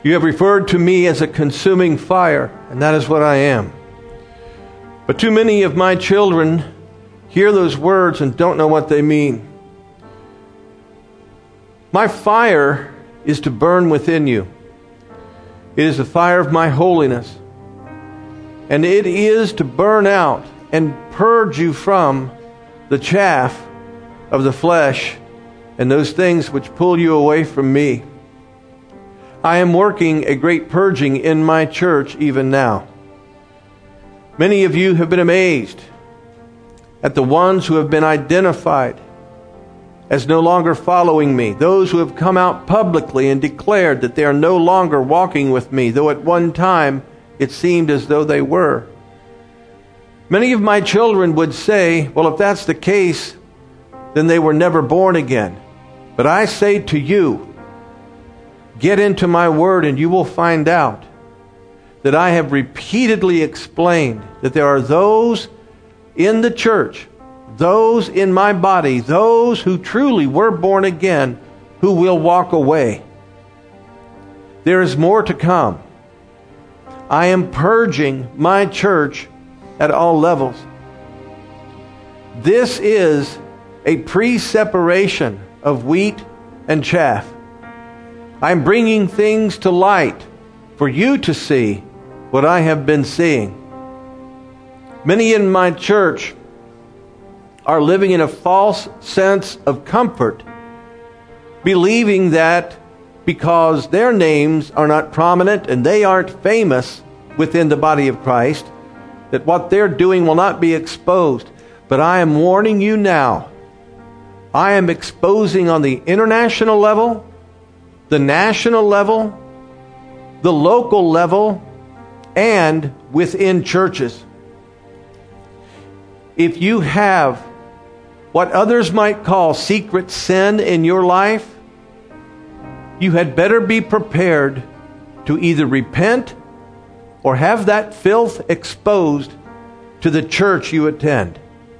You have referred to me as a consuming fire, and that is what I am. But too many of my children hear those words and don't know what they mean. My fire is to burn within you. It is the fire of my holiness. And it is to burn out and purge you from the chaff of the flesh and those things which pull you away from me. I am working a great purging in my church even now. Many of you have been amazed at the ones who have been identified as no longer following me, those who have come out publicly and declared that they are no longer walking with me, though at one time it seemed as though they were. Many of my children would say, well, if that's the case, then they were never born again. But I say to you, get into my word and you will find out that I have repeatedly explained that there are those in the church, those in my body, those who truly were born again, who will walk away. There is more to come. I am purging my church at all levels. This is a pre-separation of wheat and chaff. I'm bringing things to light for you to see what I have been seeing. Many in my church are living in a false sense of comfort, believing that because their names are not prominent and they aren't famous within the body of Christ, that what they're doing will not be exposed. But I am warning you now. I am exposing on the international level, the national level, the local level, and within churches. If you have what others might call secret sin in your life, you had better be prepared to either repent or have that filth exposed to the church you attend.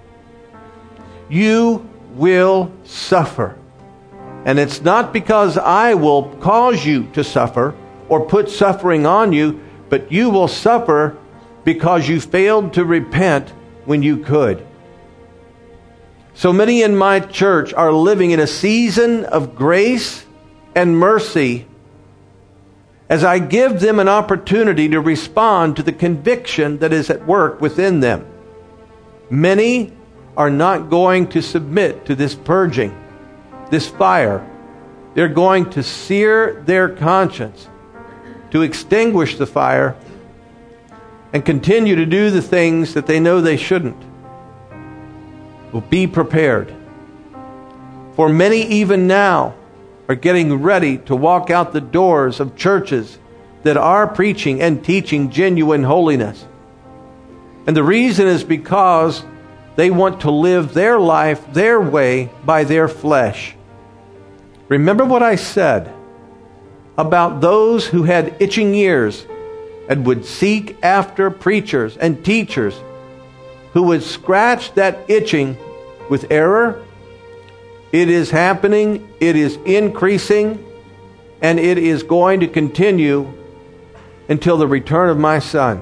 You will suffer. And it's not because I will cause you to suffer or put suffering on you, but you will suffer because you failed to repent when you could. So many in my church are living in a season of grace and mercy as I give them an opportunity to respond to the conviction that is at work within them. Many are not going to submit to this purging, this fire. They're going to sear their conscience, to extinguish the fire, and continue to do the things that they know they shouldn't. Well, be prepared. For many even now are getting ready to walk out the doors of churches that are preaching and teaching genuine holiness. And the reason is because they want to live their life their way by their flesh. Remember what I said about those who had itching ears and would seek after preachers and teachers who would scratch that itching with error? It is happening, it is increasing, and it is going to continue until the return of my Son.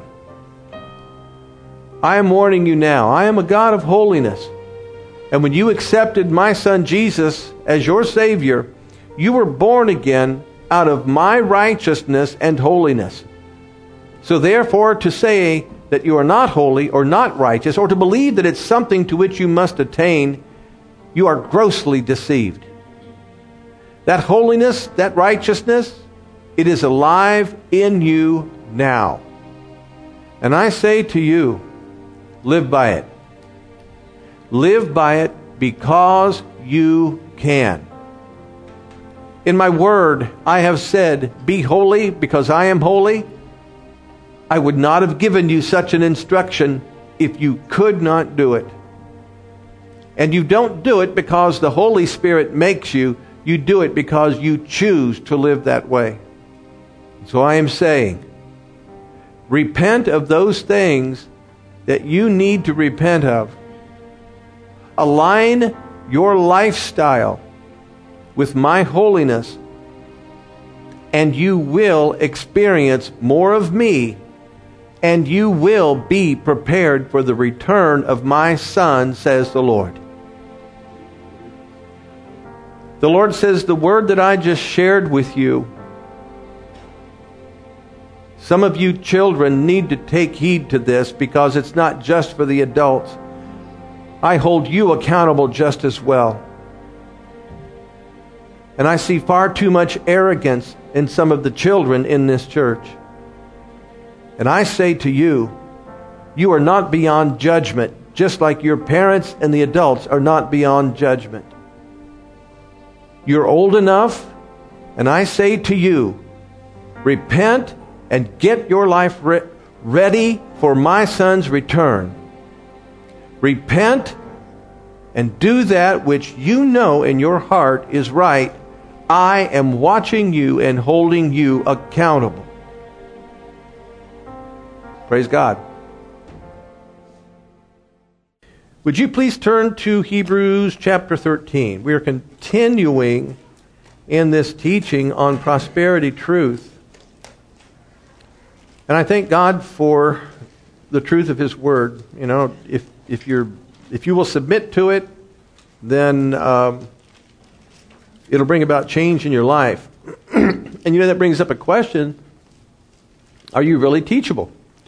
I am warning you now. I am a God of holiness. And when you accepted my Son Jesus as your Savior, you were born again out of my righteousness and holiness. So therefore, to say that you are not holy or not righteous, or to believe that it's something to which you must attain, you are grossly deceived. That holiness, that righteousness, it is alive in you now. And I say to you, live by it. Live by it because you can. In my word, I have said, be holy because I am holy. I would not have given you such an instruction if you could not do it. And you don't do it because the Holy Spirit makes you. You do it because you choose to live that way. So I am saying, repent of those things that you need to repent of. Align your lifestyle with my holiness and you will experience more of me, and you will be prepared for the return of my Son, says the Lord. The Lord says the word that I just shared with you, some of you children need to take heed to this, because it's not just for the adults. I hold you accountable just as well. And I see far too much arrogance in some of the children in this church. And I say to you, you are not beyond judgment, just like your parents and the adults are not beyond judgment. You're old enough, and I say to you, repent and get your life ready for my Son's return. Repent and do that which you know in your heart is right. I am watching you and holding you accountable. Praise God. Would you please turn to Hebrews chapter 13? We are continuing in this teaching on prosperity truth. And I thank God for the truth of His Word. You know, if you will submit to it, then it'll bring about change in your life. And you know, that brings up a question: are you really teachable?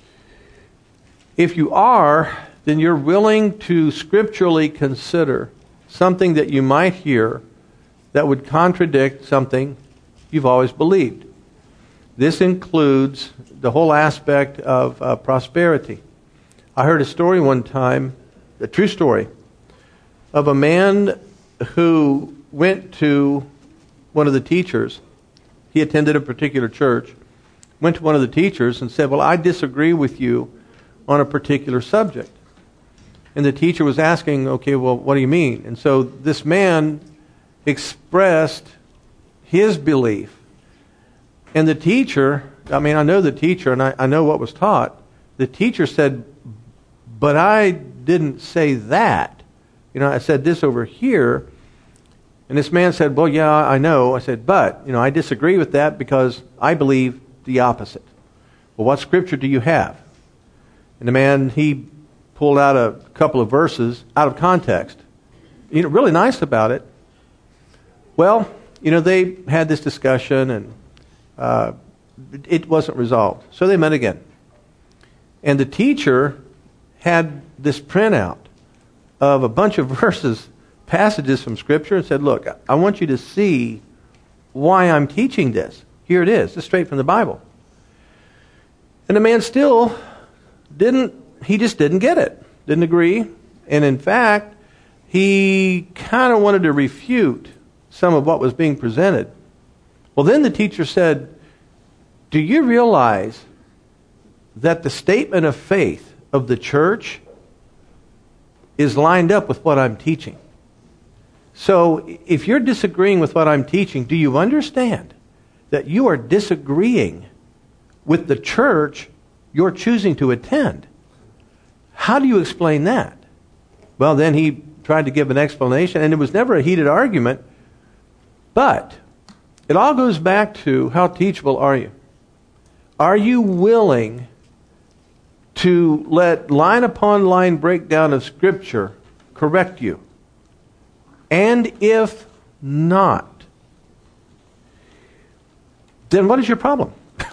If you are, then you're willing to scripturally consider something that you might hear that would contradict something you've always believed. This includes the whole aspect of prosperity. I heard a story one time, a true story, of a man who went to one of the teachers. He attended a particular church, went to one of the teachers and said, well, I disagree with you on a particular subject. And the teacher was asking, okay, well, what do you mean? And so this man expressed his belief. And the teacher, I mean, I know the teacher and I know what was taught. The teacher said, but I didn't say that. You know, I said this over here. And this man said, well, yeah, I know. I said, but, you know, I disagree with that because I believe the opposite. Well, what scripture do you have? And the man, he pulled out a couple of verses out of context. You know, really nice about it. Well, you know, they had this discussion and it wasn't resolved. So they met again. And the teacher had this printout of a bunch of verses, passages from Scripture, and said, look, I want you to see why I'm teaching this. Here it is. It's straight from the Bible. And the man still just didn't get it. Didn't agree. And in fact, he kind of wanted to refute some of what was being presented. Well, then the teacher said, do you realize that the statement of faith of the church is lined up with what I'm teaching? So if you're disagreeing with what I'm teaching, do you understand that you are disagreeing with the church you're choosing to attend? How do you explain that? Well, then he tried to give an explanation, and it was never a heated argument, but it all goes back to how teachable are you? Are you willing to let line upon line breakdown of Scripture correct you? And if not, then what is your problem?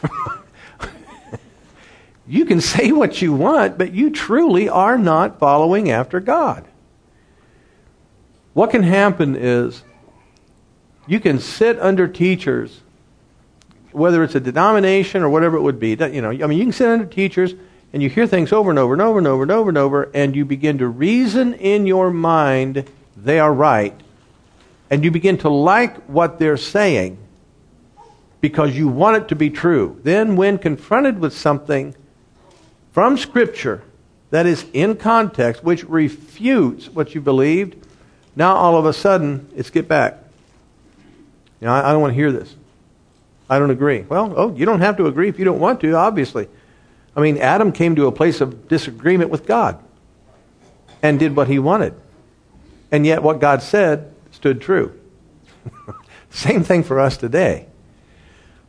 You can say what you want, but you truly are not following after God. What can happen is you can sit under teachers, whether it's a denomination or whatever it would be. You know, I mean, you can sit under teachers and you hear things over and over and over and over and over and over, and you begin to reason in your mind they are right, and you begin to like what they're saying because you want it to be true. Then when confronted with something from Scripture that is in context, which refutes what you believed, now all of a sudden it's get back. You know, I don't want to hear this. I don't agree. Well, you don't have to agree if you don't want to, obviously. I mean, Adam came to a place of disagreement with God and did what he wanted. And yet what God said stood true. Same thing for us today.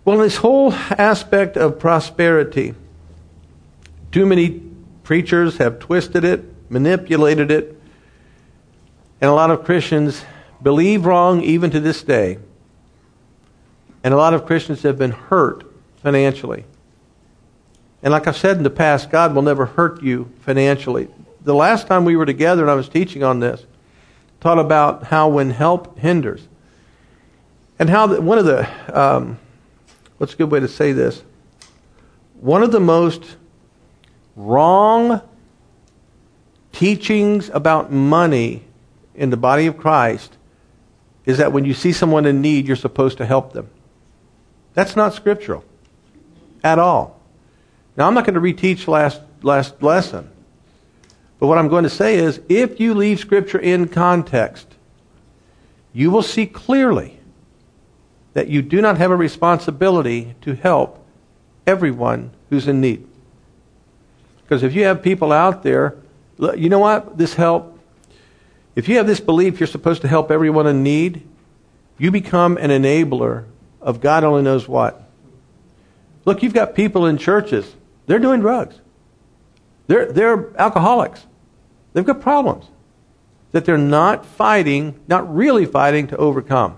Well, this whole aspect of prosperity, too many preachers have twisted it, manipulated it, and a lot of Christians believe wrong even to this day. And a lot of Christians have been hurt financially. And like I've said in the past, God will never hurt you financially. The last time we were together and I was teaching on this, taught about how when help hinders. And how one of the, what's a good way to say this? One of the most wrong teachings about money in the body of Christ is that when you see someone in need, you're supposed to help them. That's not scriptural at all. Now, I'm not going to reteach last lesson. But what I'm going to say is, if you leave Scripture in context, you will see clearly that you do not have a responsibility to help everyone who's in need. Because if you have people out there, you know what? This help. If you have this belief you're supposed to help everyone in need, you become an enabler of God only knows what. Look, you've got people in churches. They're doing drugs. They're alcoholics. They've got problems that they're not really fighting to overcome.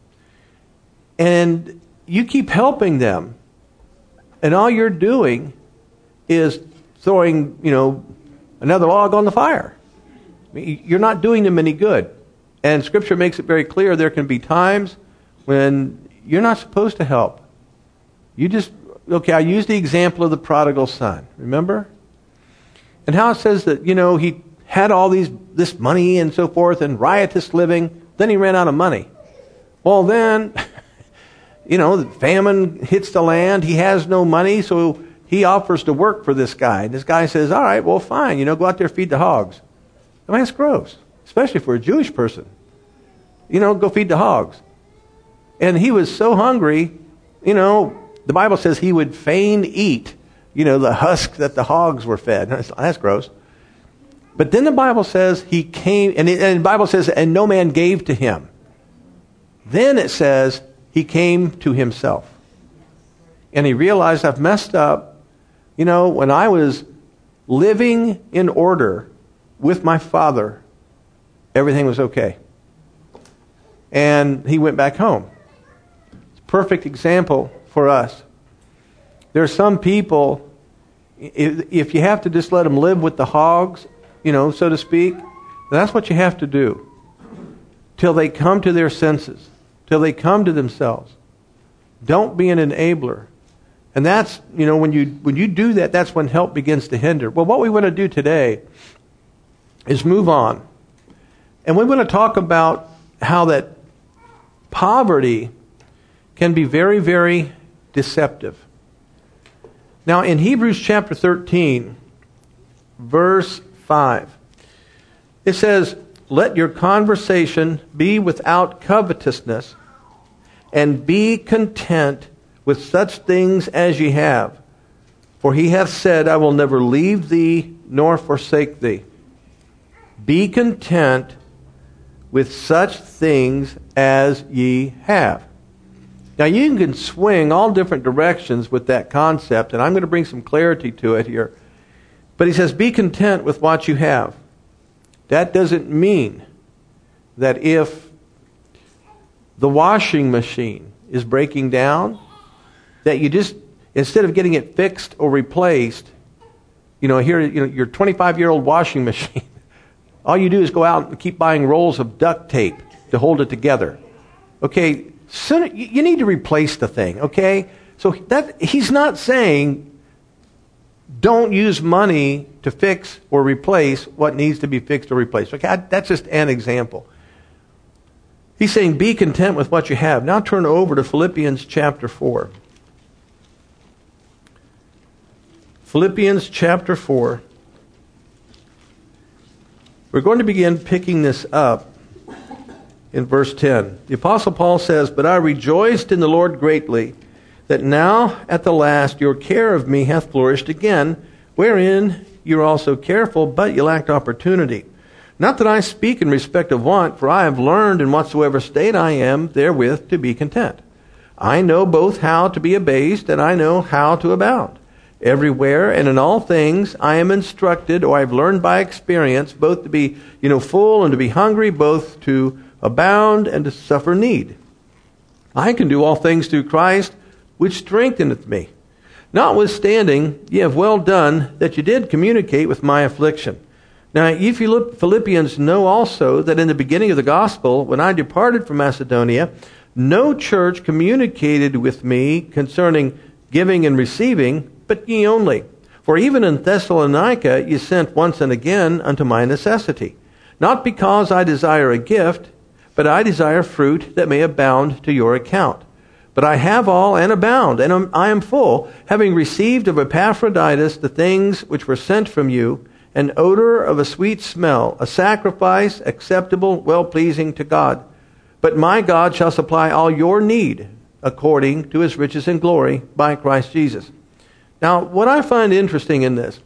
And you keep helping them, and all you're doing is throwing, another log on the fire. You're not doing them any good. And Scripture makes it very clear there can be times when you're not supposed to help. I used the example of the prodigal son, remember? And how it says that, he had all this money and so forth and riotous living, then he ran out of money. Well, then, the famine hits the land, he has no money, so he offers to work for this guy. And this guy says, all right, well, fine, go out there, feed the hogs. I mean, that's gross, especially for a Jewish person. Go feed the hogs. And he was so hungry, the Bible says he would fain eat, the husk that the hogs were fed. That's gross. But then the Bible says he came, and the Bible says, and no man gave to him. Then it says he came to himself. And he realized, I've messed up. When I was living in order with my father, everything was okay. And he went back home. It's a perfect example for us. There are some people, if you have to just let them live with the hogs, so to speak, that's what you have to do till they come to their senses, till they come to themselves. Don't be an enabler. And that's, when you do that, that's when help begins to hinder. Well, what we want to do today is move on. And we want to talk about how that poverty can be very, very deceptive. Now, in Hebrews chapter 13, verse 5, it says, let your conversation be without covetousness, and be content with such things as ye have. For he hath said, I will never leave thee nor forsake thee. Be content with such things as ye have. Now you can swing all different directions with that concept, and I'm going to bring some clarity to it here. But he says, be content with what you have. That doesn't mean that if the washing machine is breaking down, that you just, instead of getting it fixed or replaced, your 25-year-old washing machine, all you do is go out and keep buying rolls of duct tape to hold it together. Okay, so you need to replace the thing, okay? So he's not saying don't use money to fix or replace what needs to be fixed or replaced. Okay, that's just an example. He's saying be content with what you have. Now turn over to Philippians chapter 4. Philippians chapter 4. We're going to begin picking this up in verse 10. The Apostle Paul says, but I rejoiced in the Lord greatly, that now at the last your care of me hath flourished again, wherein you are also careful, but you lacked opportunity. Not that I speak in respect of want, for I have learned in whatsoever state I am therewith to be content. I know both how to be abased and I know how to abound. Everywhere and in all things I am instructed, or I've learned by experience, both to be, full and to be hungry, both to abound and to suffer need. I can do all things through Christ, which strengtheneth me. Notwithstanding, ye have well done that you did communicate with my affliction. Now, you Philippians know also that in the beginning of the gospel, when I departed from Macedonia, no church communicated with me concerning giving and receiving, but ye only. For even in Thessalonica ye sent once and again unto my necessity. Not because I desire a gift, but I desire fruit that may abound to your account. But I have all and abound, and I am full, having received of Epaphroditus the things which were sent from you, an odor of a sweet smell, a sacrifice acceptable, well-pleasing to God. But my God shall supply all your need, according to his riches and glory, by Christ Jesus. Now, what I find interesting in this,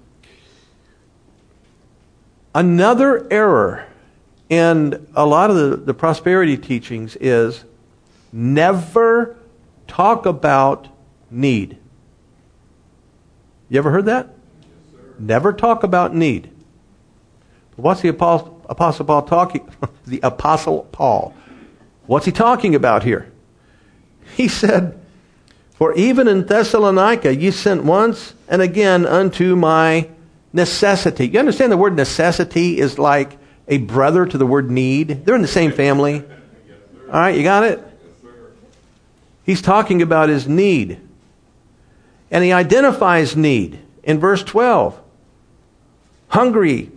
another error in a lot of the prosperity teachings is never talk about need. You ever heard that? Yes, sir. Never talk about need. What's the Apostle Paul talking? The Apostle Paul. What's he talking about here? He said, for even in Thessalonica ye sent once and again unto my necessity. You understand the word necessity is like a brother to the word need? They're in the same family. Yes, all right, you got it? Yes, sir. He's talking about his need. And he identifies need in verse 12. Hungry.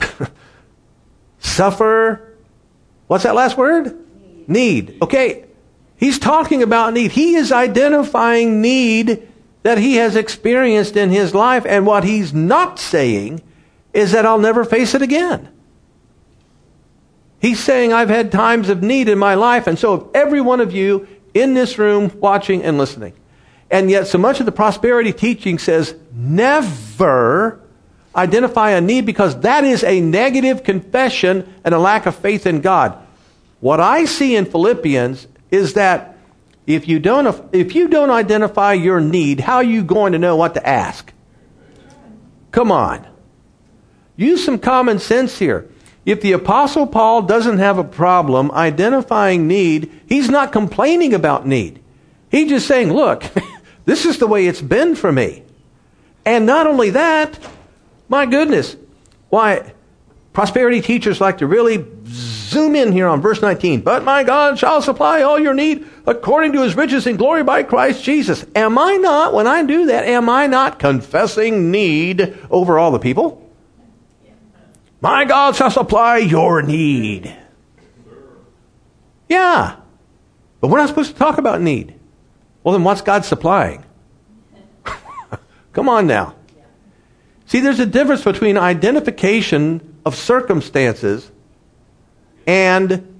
Suffer. What's that last word? Need. Okay. He's talking about need. He is identifying need that he has experienced in his life. And what he's not saying is that I'll never face it again. He's saying I've had times of need in my life. And so if every one of you in this room watching and listening. And yet so much of the prosperity teaching says never identify a need, because that is a negative confession and a lack of faith in God. What I see in Philippians is that if you don't identify your need, how are you going to know what to ask? Come on. Use some common sense here. If the Apostle Paul doesn't have a problem identifying need, he's not complaining about need. He's just saying, look, this is the way it's been for me. And not only that, my goodness, why, prosperity teachers like to really zoom in here on verse 19. But my God shall supply all your need according to his riches and glory by Christ Jesus. Am I not, when I do that, am I not confessing need over all the people? My God shall supply your need. Yeah. But we're not supposed to talk about need. Well, then what's God supplying? Come on now. See, there's a difference between identification of circumstances and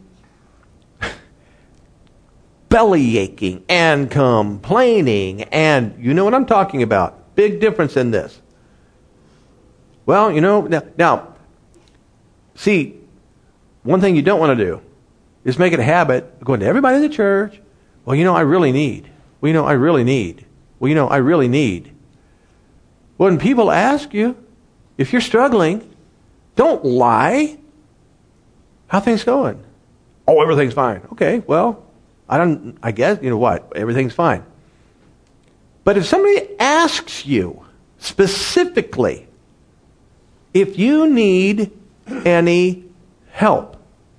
belly aching and complaining, and you know what I'm talking about. Big difference in this. Well, now, see, one thing you don't want to do is make it a habit of going to everybody in the church. Well, I really need. Well, I really need. Well, I really need. When people ask you, if you're struggling, don't lie. How things going? Oh, everything's fine. Okay, well, I guess, everything's fine. But if somebody asks you specifically if you need any help,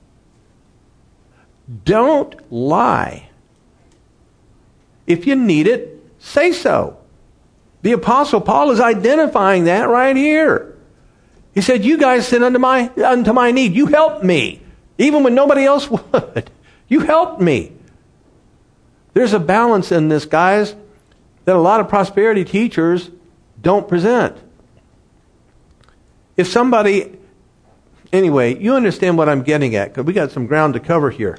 don't lie. If you need it, say so. The Apostle Paul is identifying that right here. He said, you guys sent unto my need. You helped me. Even when nobody else would. You helped me. There's a balance in this, guys, that a lot of prosperity teachers don't present. If somebody... Anyway, you understand what I'm getting at, because we got some ground to cover here.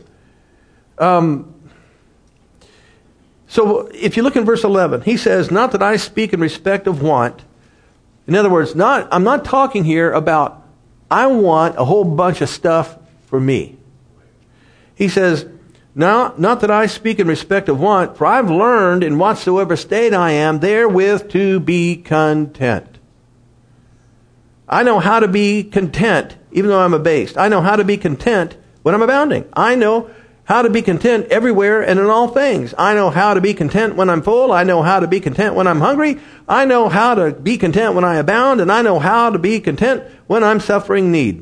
So if you look in verse 11, he says, not that I speak in respect of want. In other words, I'm not talking here about I want a whole bunch of stuff for me. He says, Now, not that I speak in respect of want, for I've learned in whatsoever state I am, therewith to be content. I know how to be content, even though I'm abased. I know how to be content when I'm abounding. I know how to be content everywhere and in all things. I know how to be content when I'm full. I know how to be content when I'm hungry. I know how to be content when I abound. And I know how to be content when I'm suffering need.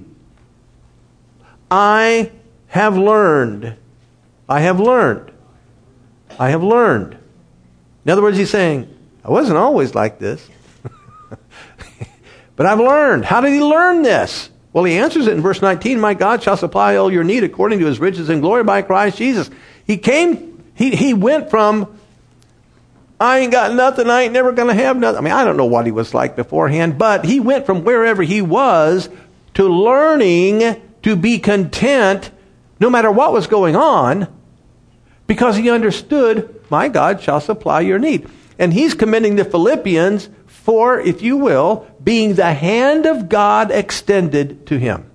I have learned. I have learned. I have learned. In other words, he's saying, I wasn't always like this. But I've learned. How did he learn this? Well, he answers it in verse 19. My God shall supply all your need according to his riches and glory by Christ Jesus. He went from, I ain't got nothing, I ain't never going to have nothing. I mean, I don't know what he was like beforehand, but he went from wherever he was to learning to be content no matter what was going on, because he understood, my God shall supply your need. And he's commending the Philippians for, if you will, being the hand of God extended to him.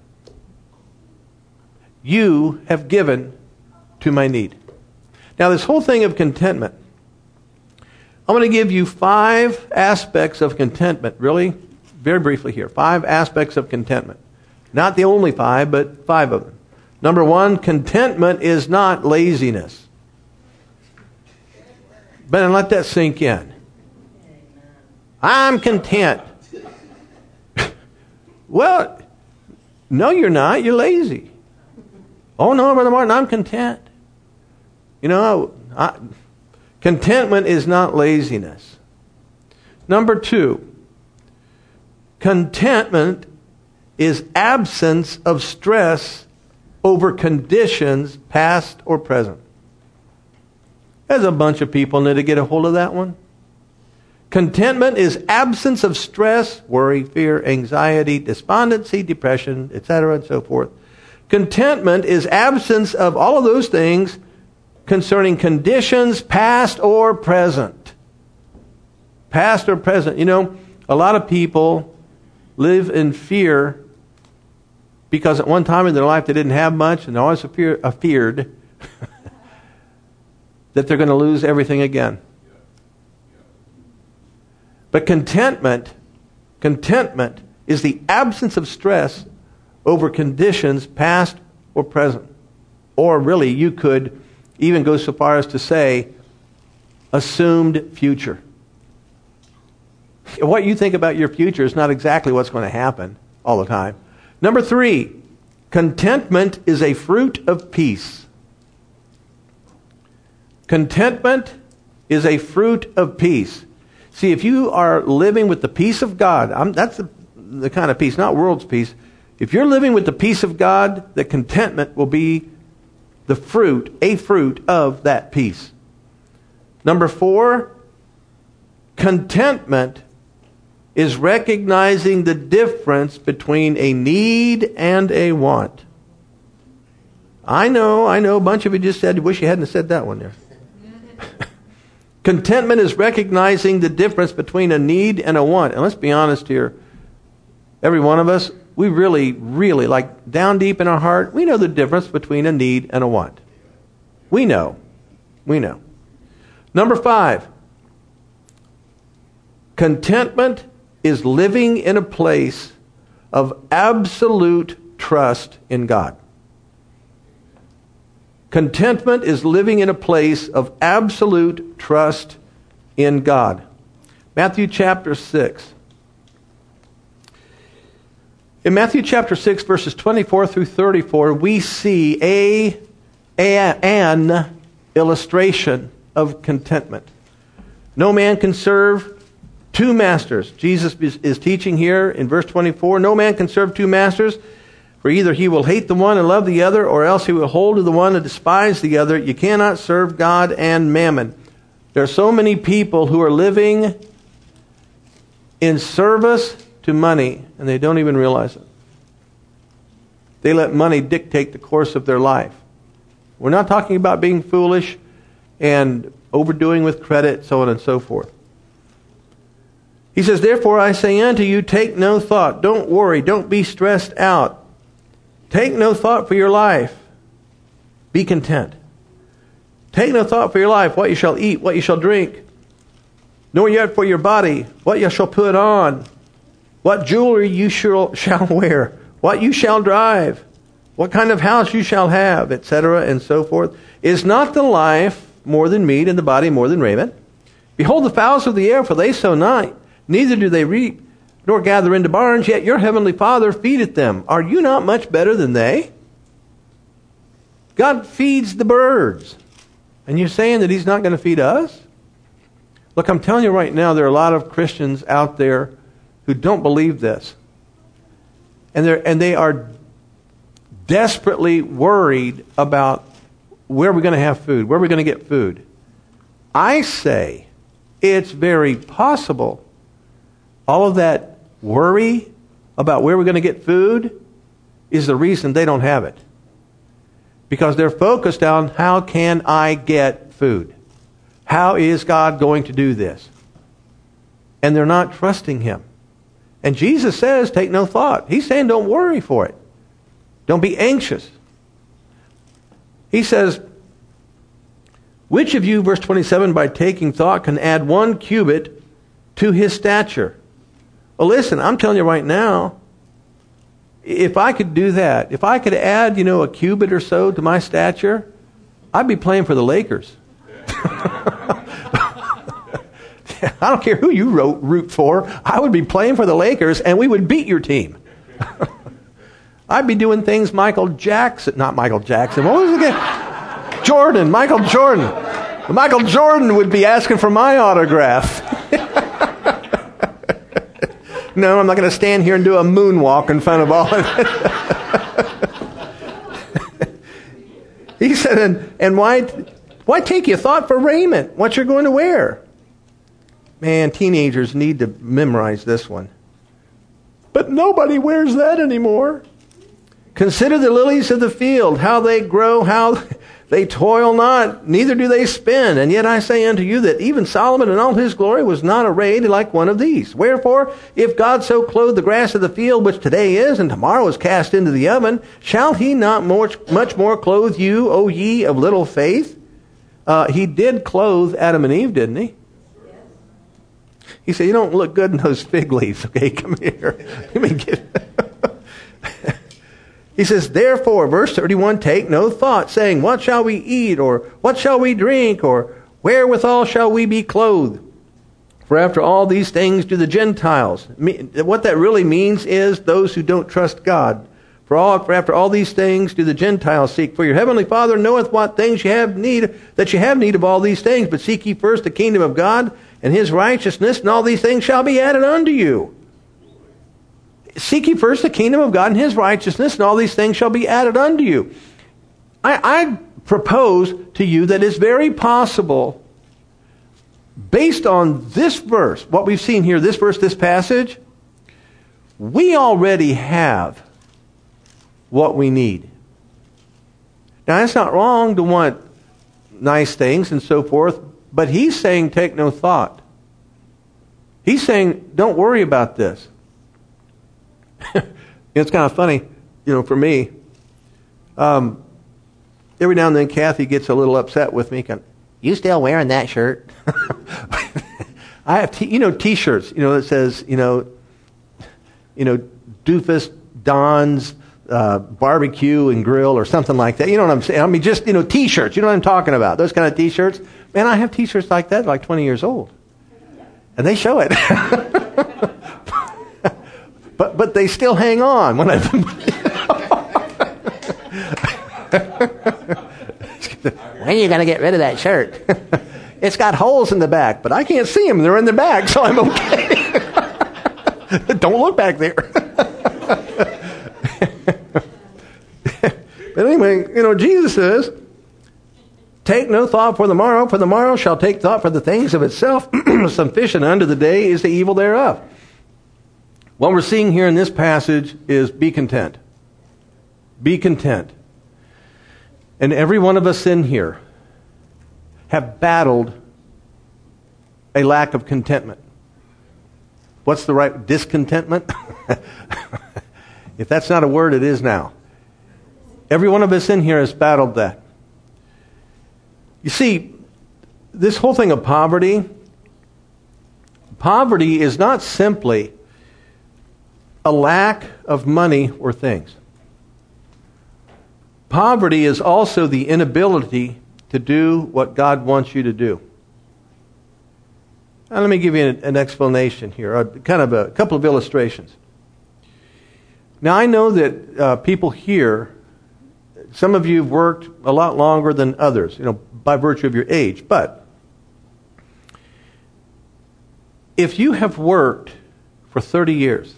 You have given to my need. Now, this whole thing of contentment, I'm going to give you 5 aspects of contentment, really, very briefly here. 5 aspects of contentment. Not the only 5, but 5 of them. Number 1, contentment is not laziness. Better let that sink in. I'm content. Well, no, you're not. You're lazy. Oh, no, Brother Martin, I'm content. You know, contentment is not laziness. Number 2, contentment is absence of stress over conditions past or present. There's a bunch of people need to get a hold of that one. Contentment is absence of stress, worry, fear, anxiety, despondency, depression, etc., and so forth. Contentment is absence of all of those things concerning conditions past or present. Past or present. You know, a lot of people live in fear because at one time in their life they didn't have much, and they always feared that they're going to lose everything again. But contentment is the absence of stress over conditions past or present. Or really, you could even go so far as to say, assumed future. What you think about your future is not exactly what's going to happen all the time. Number 3, contentment is a fruit of peace. Contentment is a fruit of peace. See, if you are living with the peace of God, that's the kind of peace, not world's peace. If you're living with the peace of God, the contentment will be a fruit of that peace. Number 4, contentment is recognizing the difference between a need and a want. I know, a bunch of you just said, wish you hadn't said that one there. Contentment is recognizing the difference between a need and a want. And let's be honest here. Every one of us, we really, really, like down deep in our heart, we know the difference between a need and a want. We know. Number 5. Contentment is living in a place of absolute trust in God. Contentment is living in a place of absolute trust in God. Matthew chapter 6. In Matthew chapter 6, verses 24 through 34, we see an illustration of contentment. No man can serve 2 masters. Jesus is teaching here in verse 24, no man can serve 2 masters, for either he will hate the one and love the other, or else he will hold to the one and despise the other. You cannot serve God and mammon. There are so many people who are living in service to money, and they don't even realize it. They let money dictate the course of their life. We're not talking about being foolish and overdoing with credit, so on and so forth. He says, therefore I say unto you, take no thought. Don't worry. Don't be stressed out. Take no thought for your life. Be content. Take no thought for your life, what you shall eat, what you shall drink, nor yet for your body, what you shall put on, what jewelry you shall wear, what you shall drive, what kind of house you shall have, etc., and so forth. Is not the life more than meat, and the body more than raiment? Behold the fowls of the air, for they sow not, neither do they reap, nor gather into barns, yet your heavenly Father feedeth them. Are you not much better than they? God feeds the birds. And you're saying that He's not going to feed us? Look, I'm telling you right now, there are a lot of Christians out there who don't believe this. And they are desperately worried about where we're going to have food, where we're going to get food. I say it's very possible all of that worry about where we're going to get food is the reason they don't have it. Because they're focused on how can I get food? How is God going to do this? And they're not trusting Him. And Jesus says, take no thought. He's saying don't worry for it. Don't be anxious. He says, which of you, verse 27, by taking thought can add 1 cubit to his stature? Well, listen, I'm telling you right now, if I could do that, if I could add, a cubit or so to my stature, I'd be playing for the Lakers. I don't care who you root for. I would be playing for the Lakers, and we would beat your team. I'd be doing things not Michael Jackson. What was it again? Jordan, Michael Jordan. Michael Jordan would be asking for my autograph. No, I'm not going to stand here and do a moonwalk in front of all of it. He said, and why take you thought for raiment, what you're going to wear? Man, teenagers need to memorize this one. But nobody wears that anymore. Consider the lilies of the field, how they grow, how they toil not, neither do they spin. And yet I say unto you that even Solomon in all his glory was not arrayed like one of these. Wherefore, if God so clothe the grass of the field, which today is, and tomorrow is cast into the oven, shall He not much more clothe you, O ye of little faith? He did clothe Adam and Eve, didn't He? He said, you don't look good in those fig leaves. Okay, come here. Let me get... He says, therefore, verse 31, take no thought, saying, what shall we eat, or what shall we drink, or wherewithal shall we be clothed? For after all these things do the Gentiles. What that really means is those who don't trust God. For after all these things do the Gentiles seek. For your heavenly Father knoweth what things you have need, that you have need of all these things. But seek ye first the kingdom of God and His righteousness, and all these things shall be added unto you. Seek ye first the kingdom of God and His righteousness, and all these things shall be added unto you. I propose to you that it's very possible, based on this verse, what we've seen here, this verse, this passage, we already have what we need. Now, that's not wrong to want nice things and so forth, but He's saying take no thought. He's saying don't worry about this. It's kind of funny, for me. Every now and then Kathy gets a little upset with me. You still wearing that shirt? I have, T-shirts, that says, Doofus, Don's, barbecue and grill or something like that. You know what I'm saying? I mean, just, T-shirts. You know what I'm talking about? Those kind of T-shirts. Man, I have T-shirts like that, like 20 years old. And they show it. But they still hang on when when are you going to get rid of that shirt? It's got holes in the back, but I can't see them. They're in the back, so I'm okay. Don't look back there. But anyway, Jesus says, take no thought for the morrow shall take thought for the things of itself. Sufficient unto the day is the evil thereof. What we're seeing here in this passage is be content. Be content. And every one of us in here have battled a lack of contentment. What's the right discontentment? If that's not a word, it is now. Every one of us in here has battled that. You see, this whole thing of poverty is not simply a lack of money or things. Poverty is also the inability to do what God wants you to do. Now, let me give you an explanation here, kind of a couple of illustrations. Now, I know that people here, some of you have worked a lot longer than others, by virtue of your age. But if you have worked for 30 years,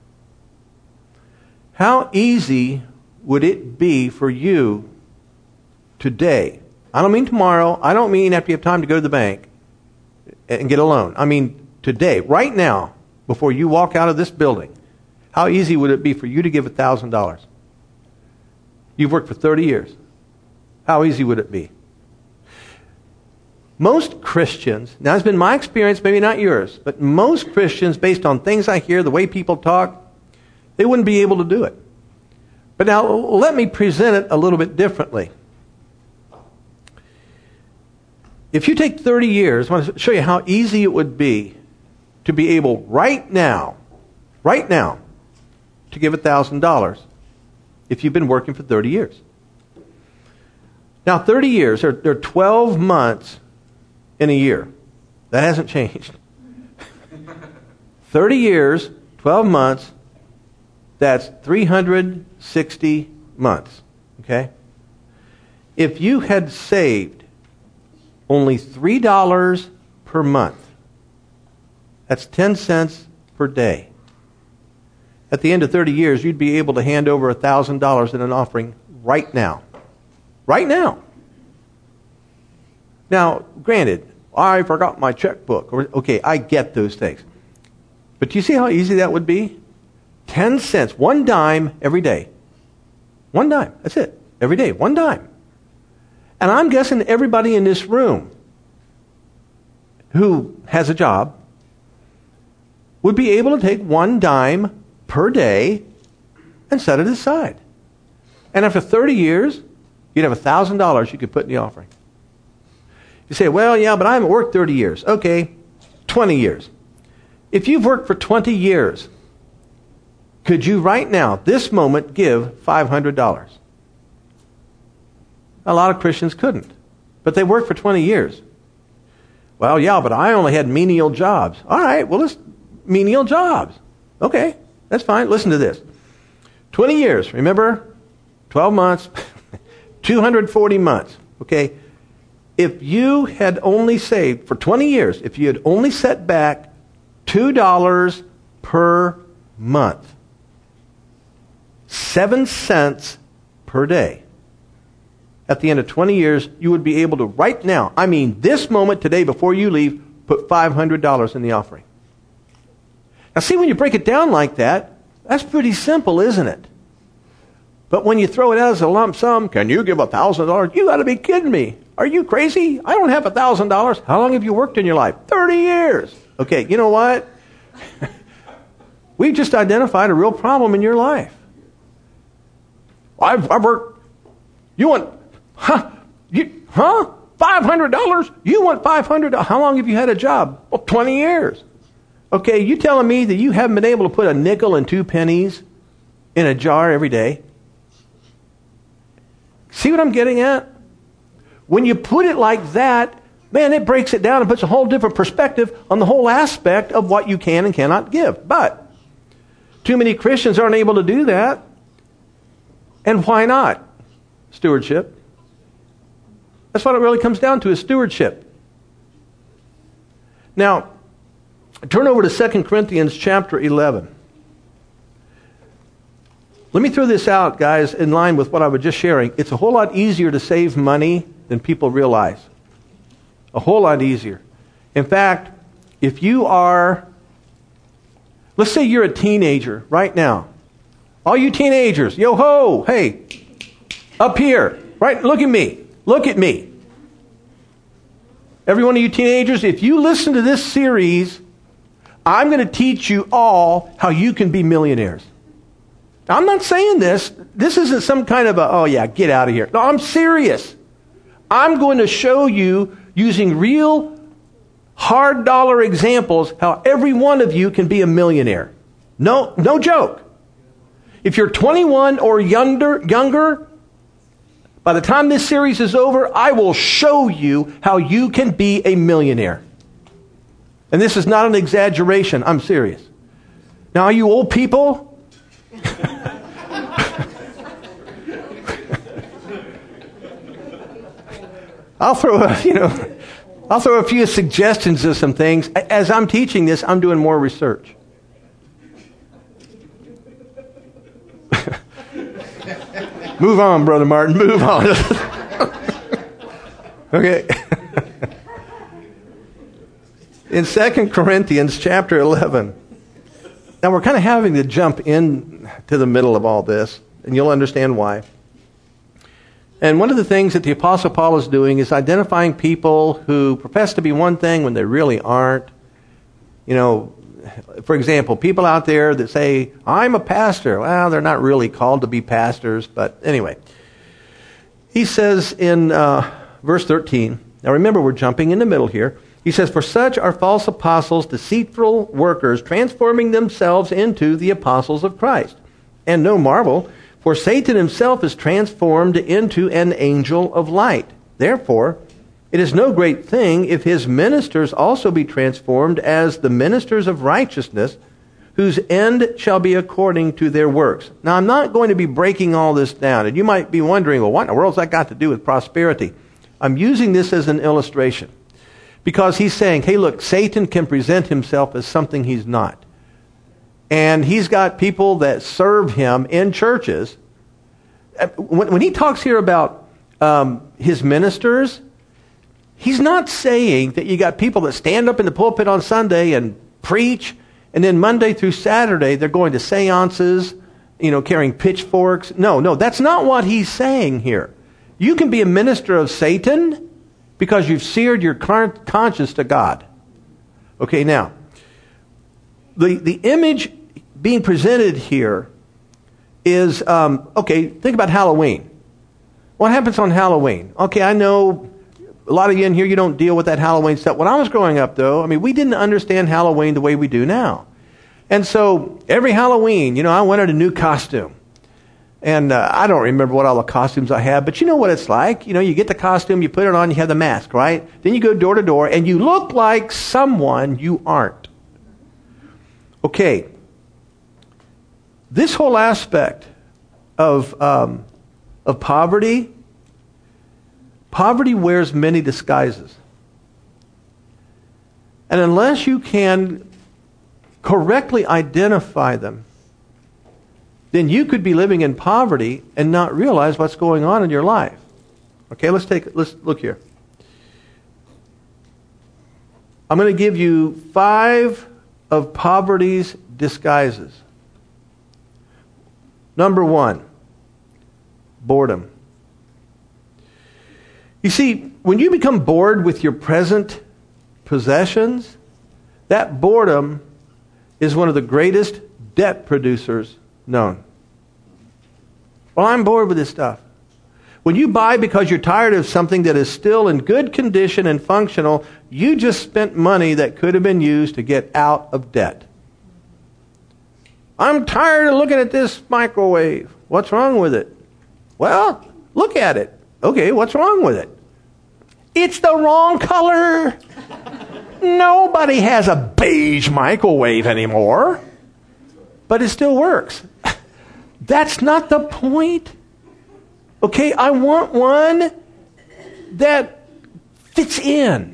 how easy would it be for you today? I don't mean tomorrow. I don't mean after you have time to go to the bank and get a loan. I mean today, right now, before you walk out of this building. How easy would it be for you to give $1,000? You've worked for 30 years. How easy would it be? Most Christians, now it's been my experience, maybe not yours, but most Christians, based on things I hear, the way people talk, they wouldn't be able to do it. But now, let me present it a little bit differently. If you take 30 years, I want to show you how easy it would be to be able right now, to give $1,000 if you've been working for 30 years. Now, 30 years, there are 12 months in a year. That hasn't changed. 30 years, 12 months, that's 360 months. Okay? If you had saved only $3 per month, that's 10 cents per day. At the end of 30 years, you'd be able to hand over $1,000 in an offering right now. Right now. Now, granted, I forgot my checkbook. Okay, I get those things. But do you see how easy that would be? 10 cents, one dime every day. One dime, that's it. Every day, one dime. And I'm guessing everybody in this room who has a job would be able to take one dime per day and set it aside. And after 30 years, you'd have $1,000 you could put in the offering. You say, well, yeah, but I haven't worked 30 years. Okay, 20 years. If you've worked for 20 years, could you right now, this moment, give $500? A lot of Christians couldn't, but they worked for 20 years. Well, yeah, but I only had menial jobs. All right, well, let's menial jobs. Okay, that's fine. Listen to this. 20 years, remember? 12 months, 240 months. Okay, if you had only saved, for 20 years, if you had only set back $2 per month, 7 cents per day, at the end of 20 years, you would be able to, right now, I mean this moment today before you leave, put $500 in the offering. Now see, when you break it down like that, that's pretty simple, isn't it? But when you throw it out as a lump sum, can you give $1,000? You got to be kidding me. Are you crazy? I don't have $1,000. How long have you worked in your life? 30 years. Okay, you know what? We've just identified a real problem in your life. I've worked. You want, $500? You want $500? How long have you had a job? Well, 20 years. Okay, you telling me that you haven't been able to put a nickel and 2 pennies in a jar every day? See what I'm getting at? When you put it like that, man, it breaks it down and puts a whole different perspective on the whole aspect of what you can and cannot give. But too many Christians aren't able to do that. And why not? Stewardship. That's what it really comes down to, is stewardship. Now, turn over to 2 Corinthians chapter 11. Let me throw this out, guys, in line with what I was just sharing. It's a whole lot easier to save money than people realize. A whole lot easier. In fact, if you are, let's say you're a teenager right now. All you teenagers, yo-ho, hey, up here, right? Look at me. Look at me. Every one of you teenagers, if you listen to this series, I'm going to teach you all how you can be millionaires. I'm not saying this. This isn't some kind of a, oh yeah, get out of here. No, I'm serious. I'm going to show you, using real hard dollar examples, how every one of you can be a millionaire. No joke. If you're 21 or younger, by the time this series is over, I will show you how you can be a millionaire. And this is not an exaggeration. I'm serious. Now, are you old people? I'll throw a few suggestions of some things. As I'm teaching this, I'm doing more research. Move on, Brother Martin. Move on. Okay. In 2 Corinthians chapter 11. Now we're kind of having to jump in to the middle of all this, and you'll understand why. And one of the things that the Apostle Paul is doing is identifying people who profess to be one thing when they really aren't. You know, for example, people out there that say, I'm a pastor. Well, they're not really called to be pastors, but anyway. He says in verse 13, now remember we're jumping in the middle here. He says, for such are false apostles, deceitful workers, transforming themselves into the apostles of Christ. And no marvel, for Satan himself is transformed into an angel of light. Therefore, it is no great thing if his ministers also be transformed as the ministers of righteousness, whose end shall be according to their works. Now, I'm not going to be breaking all this down, and you might be wondering, well, what in the world has that got to do with prosperity? I'm using this as an illustration. Because he's saying, hey, look, Satan can present himself as something he's not. And he's got people that serve him in churches. When he talks here about his ministers, he's not saying that you got people that stand up in the pulpit on Sunday and preach, and then Monday through Saturday they're going to seances, carrying pitchforks. No, that's not what he's saying here. You can be a minister of Satan because you've seared your conscience to God. Okay, now, the image being presented here is, think about Halloween. What happens on Halloween? Okay, I know a lot of you in here, you don't deal with that Halloween stuff. When I was growing up, though, we didn't understand Halloween the way we do now. And so, every Halloween, I wanted a new costume. And I don't remember what all the costumes I had, but you know what it's like. You get the costume, you put it on, you have the mask, right? Then you go door to door, and you look like someone you aren't. Okay. This whole aspect of poverty wears many disguises. And unless you can correctly identify them, then you could be living in poverty and not realize what's going on in your life. Okay, let's look here. I'm going to give you 5 of poverty's disguises. Number 1, boredom. You see, when you become bored with your present possessions, that boredom is one of the greatest debt producers known. Well, I'm bored with this stuff. When you buy because you're tired of something that is still in good condition and functional, you just spent money that could have been used to get out of debt. I'm tired of looking at this microwave. What's wrong with it? Well, look at it. Okay, what's wrong with it? It's the wrong color. Nobody has a beige microwave anymore. But it still works. That's not the point. Okay, I want one that fits in.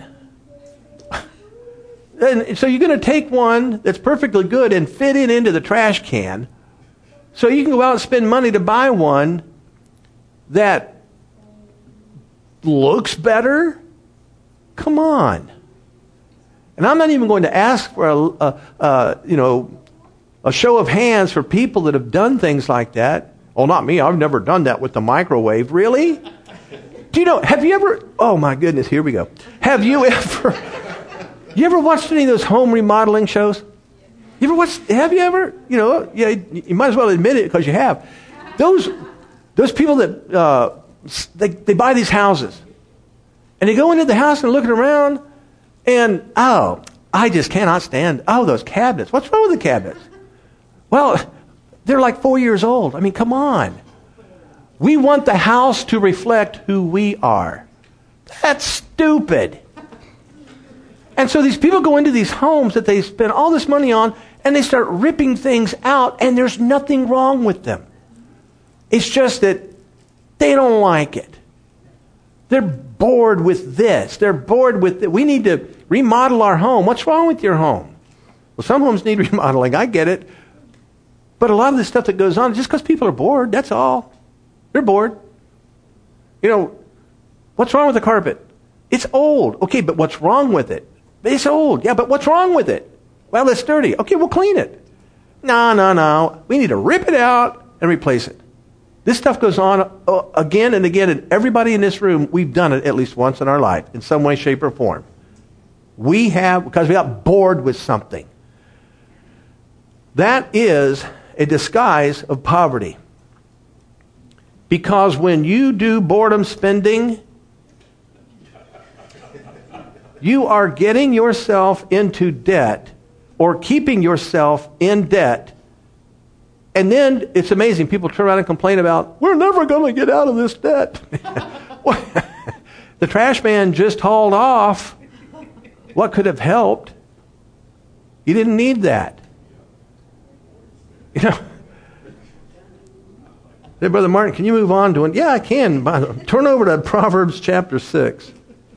And so you're going to take one that's perfectly good and fit it into the trash can, so you can go out and spend money to buy one that looks better? Come on. And I'm not even going to ask for a show of hands for people that have done things like that. Oh, not me. I've never done that with the microwave. Really? Have you ever, oh my goodness, here we go. Have you ever watched any of those home remodeling shows? You might as well admit it because you have. Those people that, they buy these houses And they go into the house and looking around, and, oh, I just cannot stand, those cabinets. What's wrong with the cabinets? Well, they're like 4 years old. I mean, come on. We want the house to reflect who we are. That's stupid. And so these people go into these homes that they spend all this money on, and they start ripping things out, and there's nothing wrong with them. It's just that they don't like it. They're bored with this. They're bored with it. We need to remodel our home. What's wrong with your home? Well, some homes need remodeling. I get it. But a lot of the stuff that goes on is just because people are bored. That's all. They're bored. You know, what's wrong with the carpet? It's old. Okay, but what's wrong with it? It's old. Yeah, but what's wrong with it? Well, it's dirty. Okay, we'll clean it. No. We need to rip it out and replace it. This stuff goes on again and again, and everybody in this room, we've done it at least once in our life, in some way, shape, or form. We have, because we got bored with something. That is a disguise of poverty. Because when you do boredom spending, you are getting yourself into debt or keeping yourself in debt. And then it's amazing. People turn around and complain about, we're never going to get out of this debt. The trash man just hauled off. What could have helped? You didn't need that. You know. Hey, Brother Martin, can you move on to it? Yeah, I can. Turn over to Proverbs chapter 6.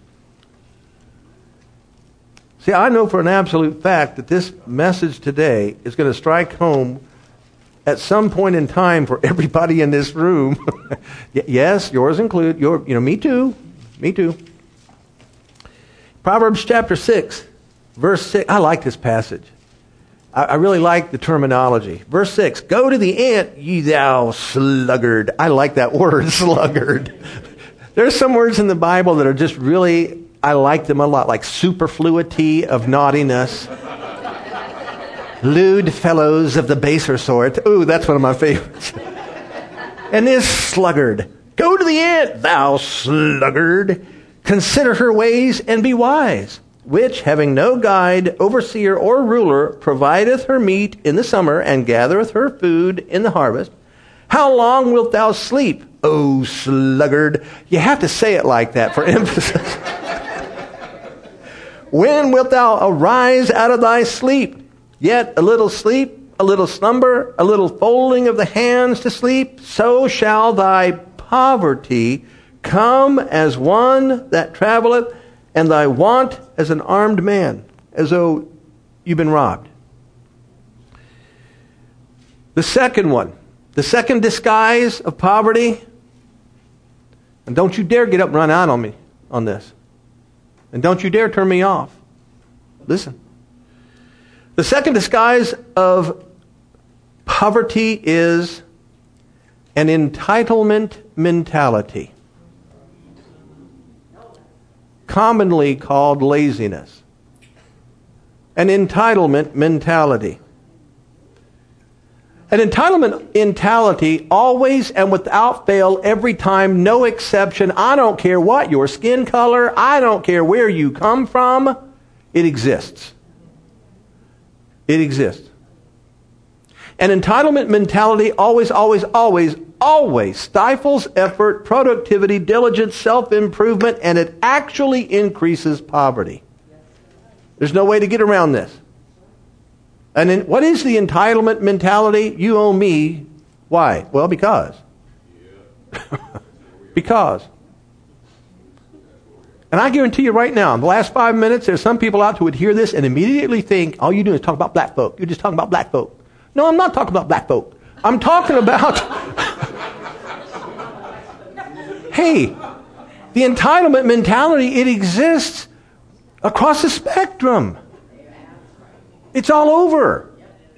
See, I know for an absolute fact that this message today is going to strike home at some point in time for everybody in this room. Yes, yours include. Me too. Me too. Proverbs chapter 6, verse 6. I like this passage. I really like the terminology. Verse 6, go to the ant, ye thou sluggard. I like that word, sluggard. There's some words in the Bible that are just really, I like them a lot, like superfluity of naughtiness. Lewd fellows of the baser sort. Ooh, that's one of my favorites. And this sluggard. Go to the ant, thou sluggard. Consider her ways and be wise. Which, having no guide, overseer, or ruler, provideth her meat in the summer, and gathereth her food in the harvest. How long wilt thou sleep, O sluggard? You have to say it like that for emphasis. When wilt thou arise out of thy sleep? Yet a little sleep, a little slumber, a little folding of the hands to sleep, so shall thy poverty come as one that traveleth, and thy want as an armed man, as though you've been robbed. The second one, the second disguise of poverty, and don't you dare get up and run out on me on this. And don't you dare turn me off. Listen. The second disguise of poverty is an entitlement mentality, commonly called laziness. An entitlement mentality. An entitlement mentality always and without fail, every time, no exception. I don't care what your skin color, I don't care where you come from, it exists. It exists. An entitlement mentality always stifles effort, productivity, diligence, self-improvement, and it actually increases poverty. There's no way to get around this. And then, what is the entitlement mentality? You owe me. Why? Well, because. Because. And I guarantee you right now, in the last 5 minutes, there's some people out who would hear this and immediately think, all you do is talk about black folk. You're just talking about black folk. No, I'm not talking about black folk. I'm talking about... Hey, the entitlement mentality, it exists across the spectrum. It's all over.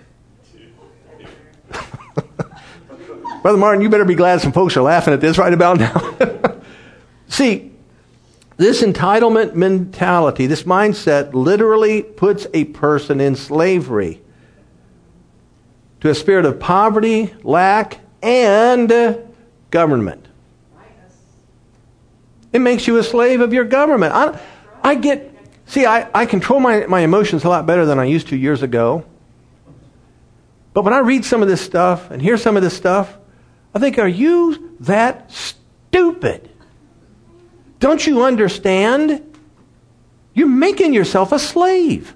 Brother Martin, you better be glad some folks are laughing at this right about now. See, this entitlement mentality, this mindset literally puts a person in slavery to a spirit of poverty, lack, and government. It makes you a slave of your government. I control my emotions a lot better than I used to years ago. But when I read some of this stuff and hear some of this stuff, I think, are you that stupid? Don't you understand? You're making yourself a slave.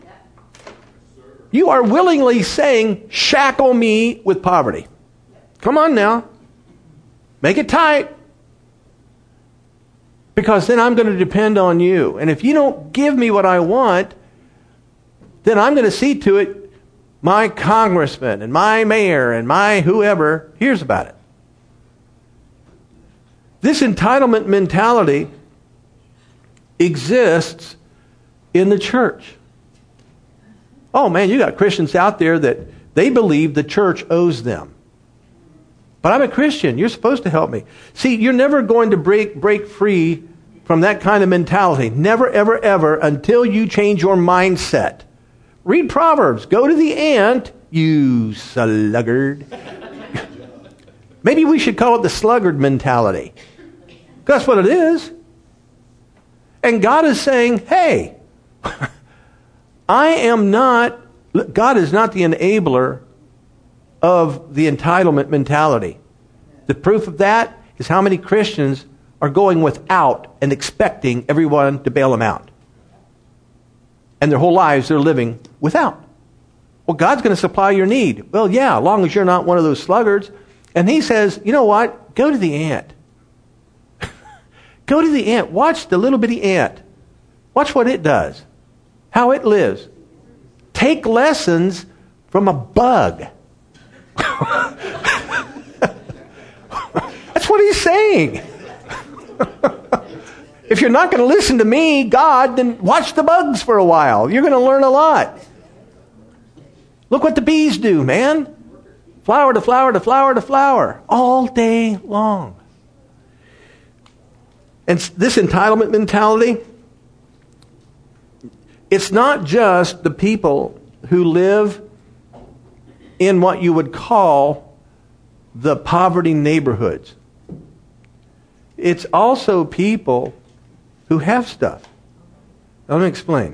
You are willingly saying, shackle me with poverty. Come on now. Make it tight. Because then I'm going to depend on you. And if you don't give me what I want, then I'm going to see to it my congressman and my mayor and my whoever hears about it. This entitlement mentality exists in the church. Oh man, you got Christians out there that they believe the church owes them. But I'm a Christian. You're supposed to help me. See, you're never going to break free from that kind of mentality. Never, ever, ever until you change your mindset. Read Proverbs. Go to the ant, you sluggard. Maybe we should call it the sluggard mentality. That's what it is. And God is saying, hey, God is not the enabler of the entitlement mentality. The proof of that is how many Christians are going without and expecting everyone to bail them out. And their whole lives they're living without. Well, God's going to supply your need. Well, yeah, as long as you're not one of those sluggards. And he says, you know what? Go to the ant. Go to the ant. Watch the little bitty ant. Watch what it does. How it lives. Take lessons from a bug. That's what he's saying. If you're not going to listen to me, God, then watch the bugs for a while. You're going to learn a lot. Look what the bees do, man. Flower to flower to flower to flower. All day long. And this entitlement mentality, it's not just the people who live in what you would call the poverty neighborhoods. It's also people who have stuff. Now, let me explain.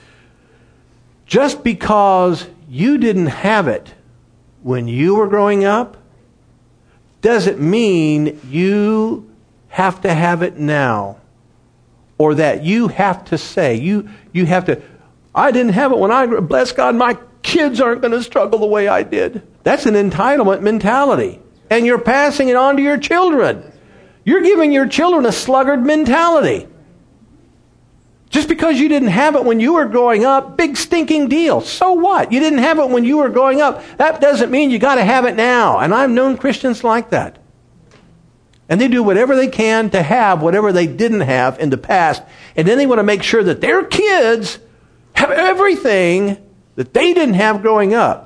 Just because you didn't have it when you were growing up doesn't mean you have to have it now. Or that you have to say, you have to, I didn't have it when I grew up. Bless God, my kids aren't going to struggle the way I did. That's an entitlement mentality. And you're passing it on to your children. You're giving your children a sluggard mentality. Just because you didn't have it when you were growing up, big stinking deal. So what? You didn't have it when you were growing up. That doesn't mean you got to have it now. And I've known Christians like that. And they do whatever they can to have whatever they didn't have in the past. And then they want to make sure that their kids have everything that they didn't have growing up.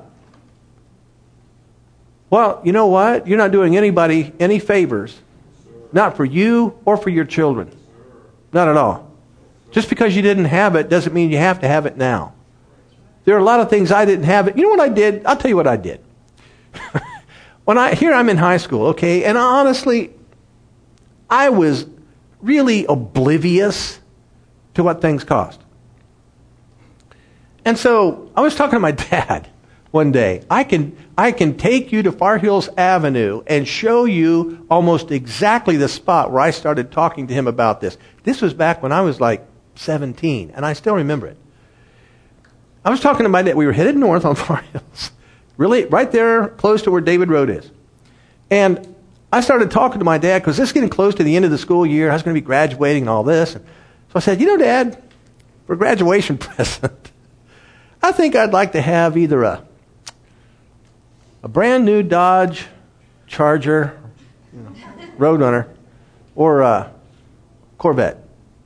Well, you know what? You're not doing anybody any favors. Not for you or for your children. Not at all. Just because you didn't have it doesn't mean you have to have it now. There are a lot of things I didn't have. You know what I did? I'll tell you what I did. Here I'm in high school, okay? And honestly, I was really oblivious to what things cost. And so I was talking to my dad one day. I can take you to Far Hills Avenue and show you almost exactly the spot where I started talking to him about this. This was back when I was like 17, and I still remember it. I was talking to my dad. We were headed north on Far Hills, really right there close to where David Road is. And I started talking to my dad because this is getting close to the end of the school year. I was going to be graduating and all this. And so I said, you know, Dad, for a graduation present, I think I'd like to have either a brand new Dodge Charger, Roadrunner, or a Corvette.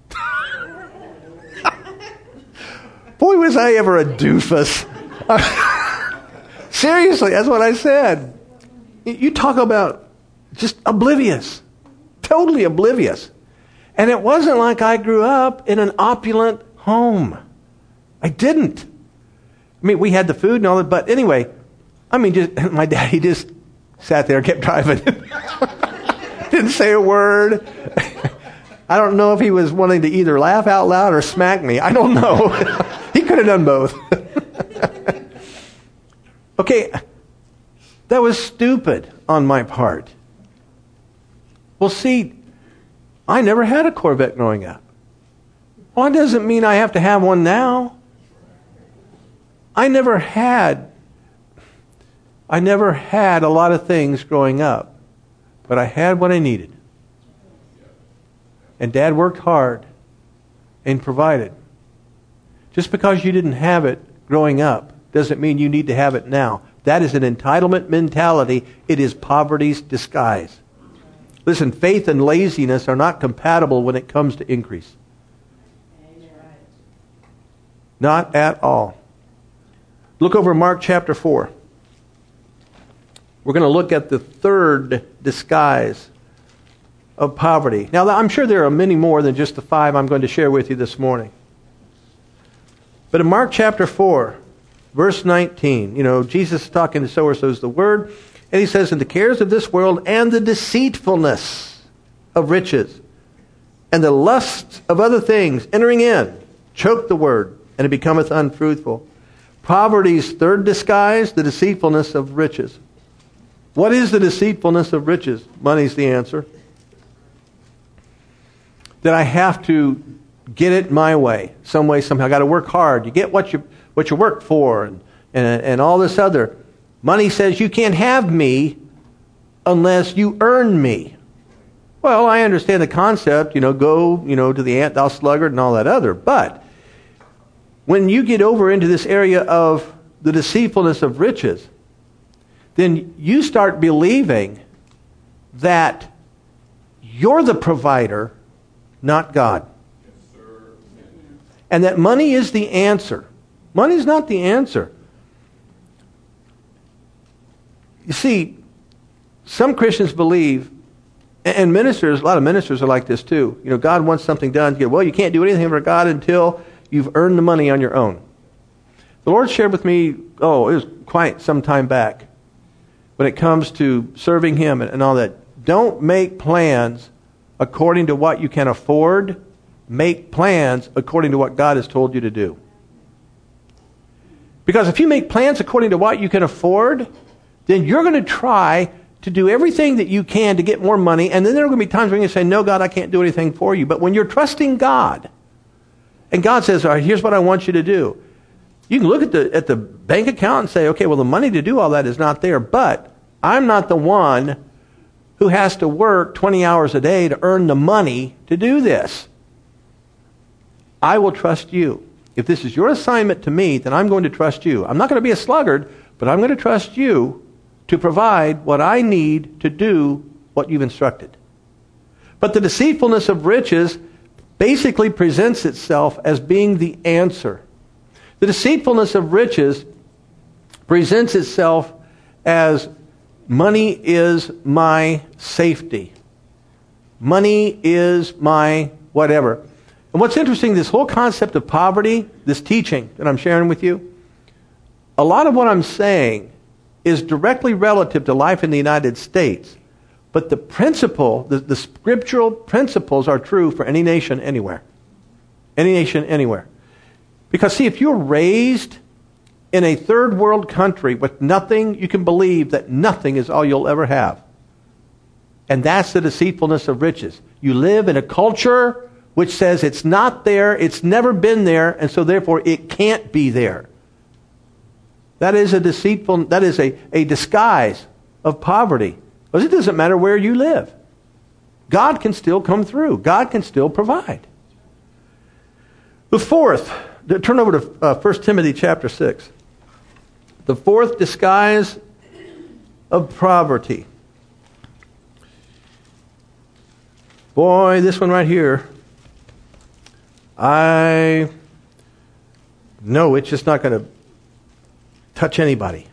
Boy, was I ever a doofus. Seriously, that's what I said. You talk about just oblivious. Totally oblivious. And it wasn't like I grew up in an opulent home. I didn't. I mean, we had the food and all that, but anyway, my daddy just sat there and kept driving. Didn't say a word. I don't know if he was wanting to either laugh out loud or smack me. I don't know. He could have done both. Okay, that was stupid on my part. Well, see, I never had a Corvette growing up. Well, it doesn't mean I have to have one now. I never had a lot of things growing up, but I had what I needed. And Dad worked hard and provided. Just because you didn't have it growing up doesn't mean you need to have it now. That is an entitlement mentality. It is poverty's disguise. Listen, faith and laziness are not compatible when it comes to increase. Not at all. Look over Mark chapter 4. We're going to look at the third disguise of poverty. Now, I'm sure there are many more than just the 5 I'm going to share with you this morning. But in Mark chapter 4, verse 19, Jesus is talking to so is the word, and he says, "And the cares of this world and the deceitfulness of riches and the lusts of other things entering in choke the word, and it becometh unfruitful." Poverty's third disguise, the deceitfulness of riches. What is the deceitfulness of riches? Money's the answer. That I have to get it my way, some way, somehow. I got to work hard. You get what you work for, and all this other. Money says you can't have me unless you earn me. Well, I understand the concept. Go to the ant, thou sluggard, and all that other. But when you get over into this area of the deceitfulness of riches, then you start believing that you're the provider, not God. And that money is the answer. Money is not the answer. You see, some Christians believe, and ministers, a lot of ministers are like this too. God wants something done. Well, you can't do anything for God until you've earned the money on your own. The Lord shared with me, it was quite some time back, when it comes to serving Him and all that. Don't make plans according to what you can afford. Make plans according to what God has told you to do. Because if you make plans according to what you can afford, then you're going to try to do everything that you can to get more money, and then there are going to be times when you say, "No, God, I can't do anything for you." But when you're trusting God, and God says, "All right, here's what I want you to do," you can look at the bank account and say, "Okay, well, the money to do all that is not there, but I'm not the one who has to work 20 hours a day to earn the money to do this. I will trust you. If this is your assignment to me, then I'm going to trust you. I'm not going to be a sluggard, but I'm going to trust you to provide what I need to do what you've instructed." But the deceitfulness of riches basically presents itself as being the answer. The deceitfulness of riches presents itself as money is my safety. Money is my whatever. And what's interesting, this whole concept of poverty, this teaching that I'm sharing with you, a lot of what I'm saying is directly relative to life in the United States. But the principle, the scriptural principles are true for any nation anywhere. Any nation anywhere. Because see, if you're raised in a third world country with nothing, you can believe that nothing is all you'll ever have. And that's the deceitfulness of riches. You live in a culture which says it's not there, it's never been there, and so therefore it can't be there. That is a disguise of poverty. Because it doesn't matter where you live. God can still come through. God can still provide. The fourth, turn over to 1 Timothy chapter 6. The fourth disguise of poverty. Boy, this one right here, I know it's just not going to touch anybody.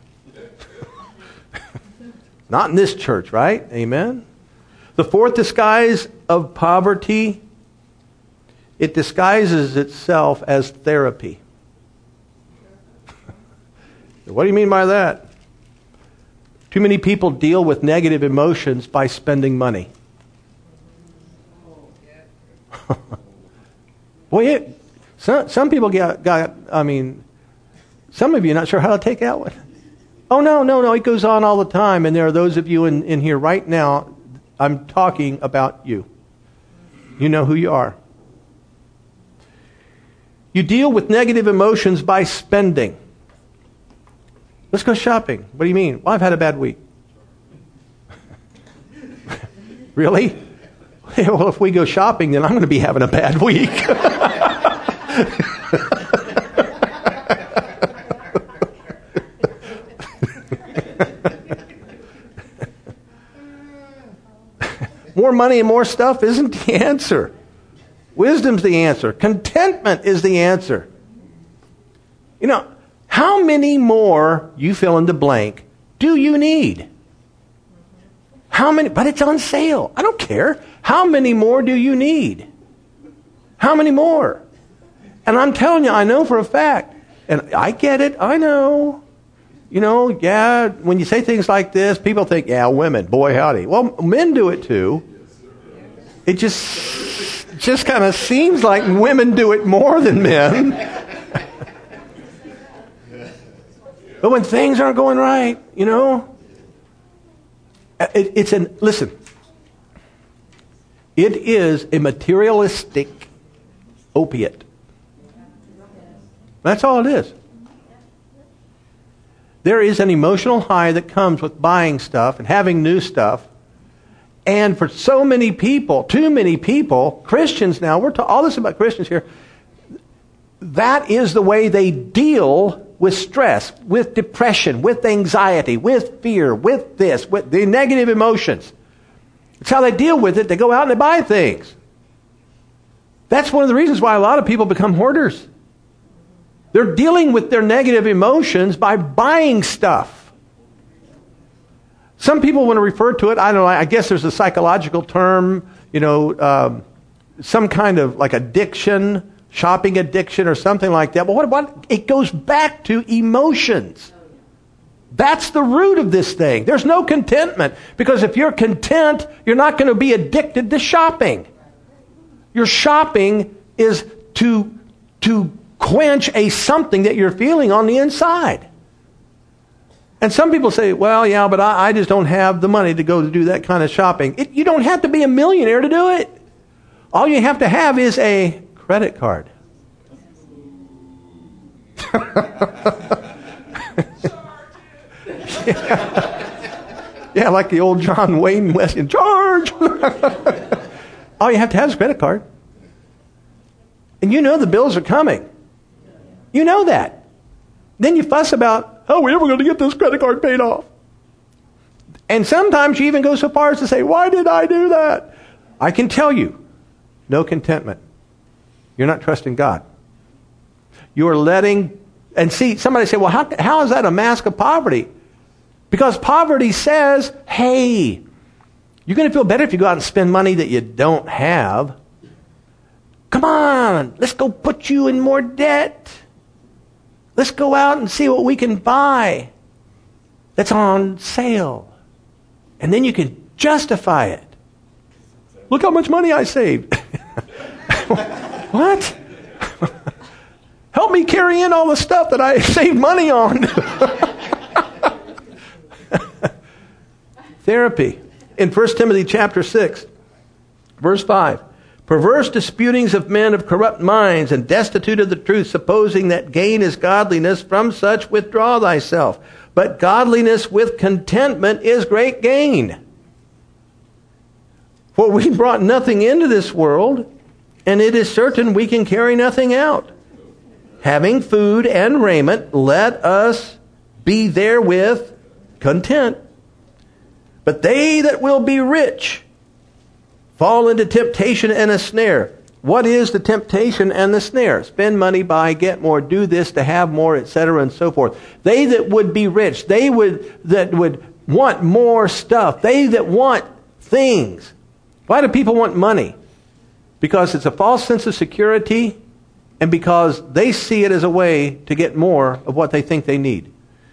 Not in this church, right? Amen? The fourth disguise of poverty, it disguises itself as therapy. What do you mean by that? Too many people deal with negative emotions by spending money. Boy, some people some of you are not sure how to take that one. Oh, no, it goes on all the time. And there are those of you in here right now, I'm talking about you. You know who you are. You deal with negative emotions by spending. Let's go shopping. What do you mean? Well, I've had a bad week. Really? Well, if we go shopping, then I'm going to be having a bad week. More money and more stuff isn't the answer. Wisdom's the answer. Contentment is the answer. You know, how many more, you fill in the blank, do you need? How many? But it's on sale. I don't care. How many more do you need? How many more? And I'm telling you, I know for a fact, and I get it, I know. You know, yeah, when you say things like this, people think, yeah, women, boy howdy. Well, men do it too. It just kind of seems like women do it more than men. But when things aren't going right, you know, listen, it is a materialistic opiate. That's all it is. There is an emotional high that comes with buying stuff and having new stuff. And for so many people, too many people, Christians now, we're all this about Christians here, that is the way they deal with stress, with depression, with anxiety, with fear, with this, with the negative emotions. It's how they deal with it. They go out and they buy things. That's one of the reasons why a lot of people become hoarders. They're dealing with their negative emotions by buying stuff. Some people want to refer to it, I don't know, I guess there's a psychological term, you know, some kind of like addiction, shopping addiction or something like that. But what it goes back to emotions. That's the root of this thing. There's no contentment. Because if you're content, you're not going to be addicted to shopping. Your shopping is to quench a something that you're feeling on the inside. And some people say, well, yeah, but I just don't have the money to go to do that kind of shopping. You don't have to be a millionaire to do it. All you have to have is a credit card. Yeah, like the old John Wayne West in charge. All you have to have is a credit card. And you know the bills are coming. You know that. Then you fuss about, how are we ever going to get this credit card paid off? And sometimes you even go so far as to say, why did I do that? I can tell you, no contentment. You're not trusting God. You're letting, and see, somebody say, well, how is that a mask of poverty? Because poverty says, hey, you're going to feel better if you go out and spend money that you don't have. Come on, let's go put you in more debt. Let's go out and see what we can buy that's on sale. And then you can justify it. Look how much money I saved. What? Help me carry in all the stuff that I saved money on. Therapy. In 1 Timothy chapter 6, verse 5. Perverse disputings of men of corrupt minds and destitute of the truth, supposing that gain is godliness, from such withdraw thyself. But godliness with contentment is great gain. For we brought nothing into this world, and it is certain we can carry nothing out. Having food and raiment, let us be therewith content. But they that will be rich fall into temptation and a snare. What is the temptation and the snare? Spend money, buy, get more, do this to have more, etc., and so forth. They that would be rich, that would want more stuff, they that want things. Why do people want money? Because it's a false sense of security, and because they see it as a way to get more of what they think they need.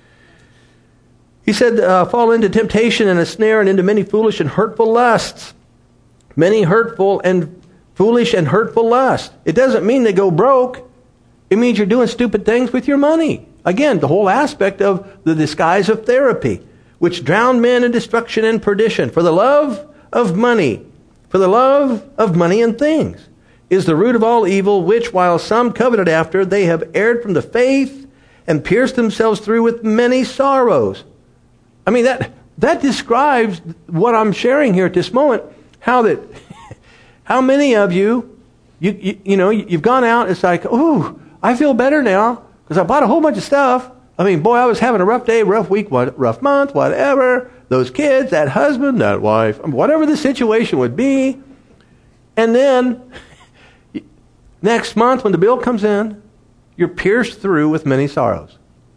He said, fall into temptation and a snare and into many foolish and hurtful lusts. Many hurtful and foolish and hurtful lust. It doesn't mean they go broke. It means you're doing stupid things with your money. Again, the whole aspect of the disguise of therapy, which drowned men in destruction and perdition. For the love of money, and things, is the root of all evil, which while some coveted after, they have erred from the faith and pierced themselves through with many sorrows. I mean, that describes what I'm sharing here at this moment. How many of you've gone out, it's like, ooh, I feel better now because I bought a whole bunch of stuff. I mean, boy, I was having a rough day, rough week, rough month, whatever. Those kids, that husband, that wife, whatever the situation would be. And then next month when the bill comes in, you're pierced through with many sorrows.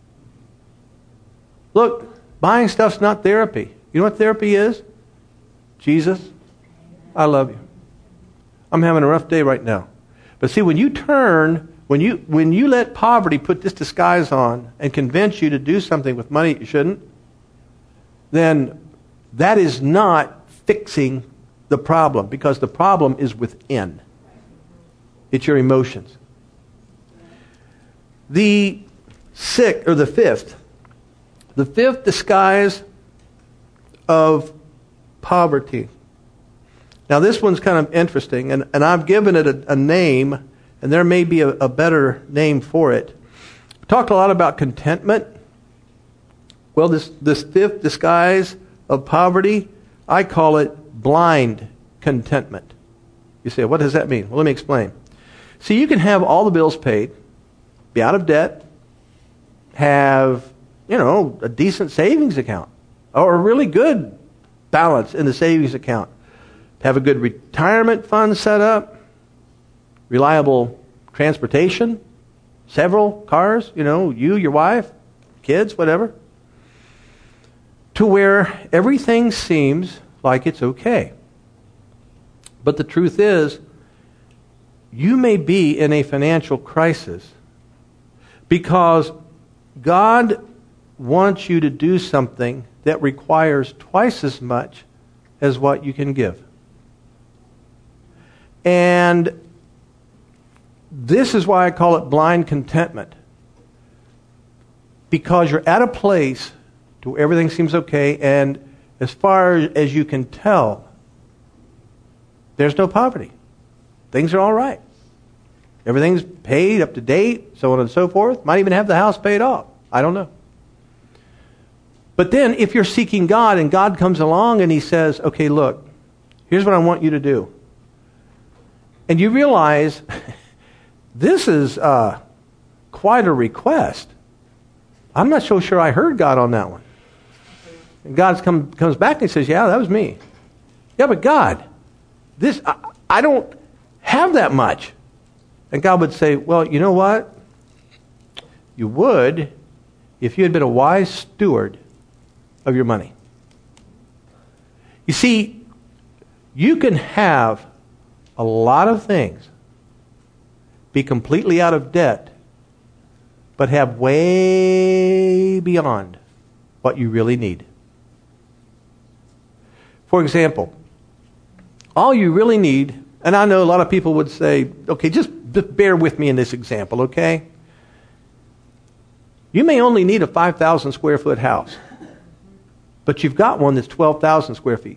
Look, buying stuff's not therapy. You know what therapy is? Jesus, I love you. I'm having a rough day right now. But see, when you let poverty put this disguise on and convince you to do something with money you shouldn't, then that is not fixing the problem, because the problem is within. It's your emotions. The fifth disguise of poverty. Now this one's kind of interesting, and I've given it a name, and there may be a better name for it. We talked a lot about contentment. Well, this fifth disguise of poverty, I call it blind contentment. You say, what does that mean? Well, let me explain. See, you can have all the bills paid, be out of debt, have, a decent savings account, or a really good balance in the savings account, have a good retirement fund set up, reliable transportation, several cars, you, your wife, kids, whatever, to where everything seems like it's okay. But the truth is, you may be in a financial crisis because God wants you to do something that requires twice as much as what you can give. And this is why I call it blind contentment. Because you're at a place to where everything seems okay, and as far as you can tell, there's no poverty. Things are all right. Everything's paid, up to date, so on and so forth. Might even have the house paid off. I don't know. But then if you're seeking God and God comes along and He says, okay, look, here's what I want you to do. And you realize this is quite a request. I'm not so sure I heard God on that one. And God comes back and He says, yeah, that was me. Yeah, but God, I don't have that much. And God would say, well, you know what? You would if you had been a wise steward of your money. You see, you can have a lot of things, be completely out of debt, but have way beyond what you really need. For example, all you really need, and I know a lot of people would say, okay, just bear with me in this example, okay? You may only need a 5,000 square foot house, but you've got one that's 12,000 square feet.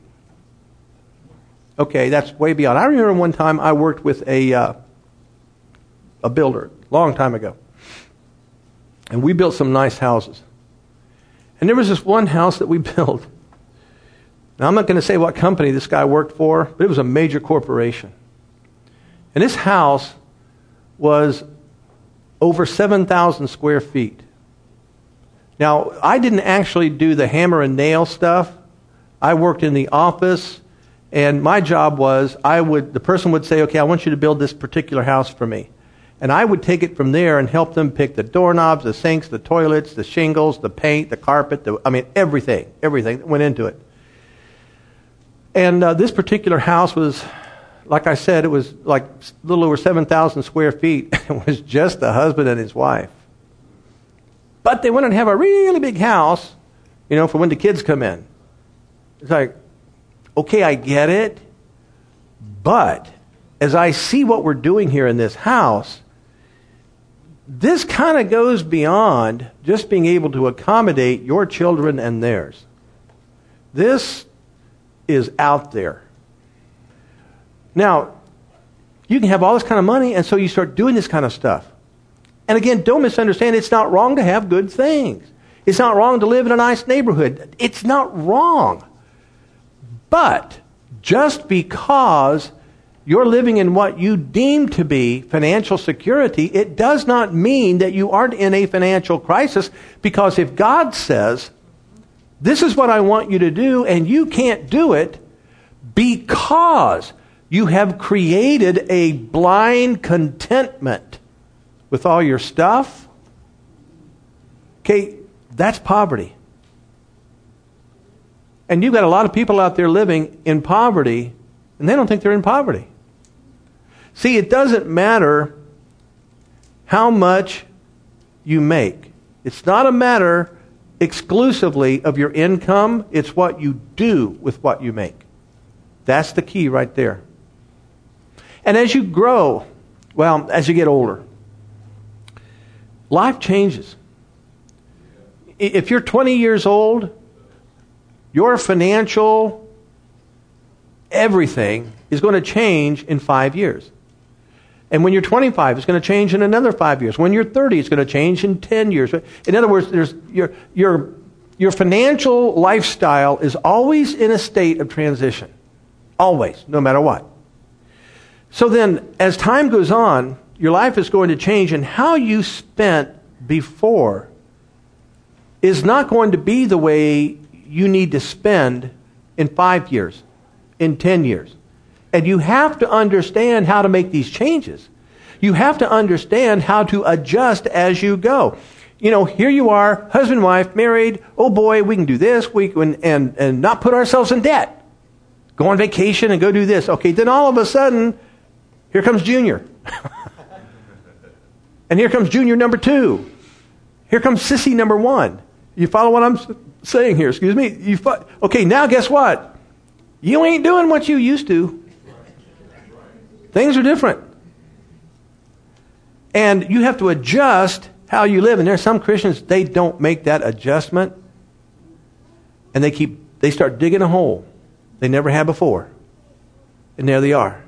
Okay, that's way beyond. I remember one time I worked with a builder, long time ago. And we built some nice houses. And there was this one house that we built. Now, I'm not going to say what company this guy worked for, but it was a major corporation. And this house was over 7,000 square feet. Now, I didn't actually do the hammer and nail stuff. I worked in the office, and my job was the person would say, okay, I want you to build this particular house for me. And I would take it from there and help them pick the doorknobs, the sinks, the toilets, the shingles, the paint, the carpet, everything that went into it. And this particular house was, like I said, it was like a little over 7,000 square feet. It was just the husband and his wife. But they wanted to have a really big house, for when the kids come in. It's like, okay, I get it, but as I see what we're doing here in this house, this kind of goes beyond just being able to accommodate your children and theirs. This is out there. Now, you can have all this kind of money, and so you start doing this kind of stuff. And again, don't misunderstand, it's not wrong to have good things. It's not wrong to live in a nice neighborhood. It's not wrong. But just because you're living in what you deem to be financial security, it does not mean that you aren't in a financial crisis, because if God says, this is what I want you to do, and you can't do it because you have created a blind contentment with all your stuff, okay, that's poverty. And you've got a lot of people out there living in poverty, and they don't think they're in poverty. See, it doesn't matter how much you make. It's not a matter exclusively of your income. It's what you do with what you make. That's the key right there. And as you grow, well, as you get older, life changes. If you're 20 years old, your financial everything is going to change in 5 years. And when you're 25, it's going to change in another 5 years. When you're 30, it's going to change in 10 years. In other words, your financial lifestyle is always in a state of transition. Always, no matter what. So then, as time goes on, your life is going to change, and how you spent before is not going to be the way you need to spend in 5 years, in 10 years. And you have to understand how to make these changes. You have to understand how to adjust as you go. You know, here you are, husband, wife, married. Oh boy, we can do this. We can and not put ourselves in debt. Go on vacation and go do this. Okay, then all of a sudden, here comes Junior. And here comes Junior number 2. Here comes Sissy number 1. You follow what I'm saying here? Excuse me. Okay, now guess what? You ain't doing what you used to. Things are different. And you have to adjust how you live. And there are some Christians, they don't make that adjustment. And they start digging a hole they never had before. And there they are.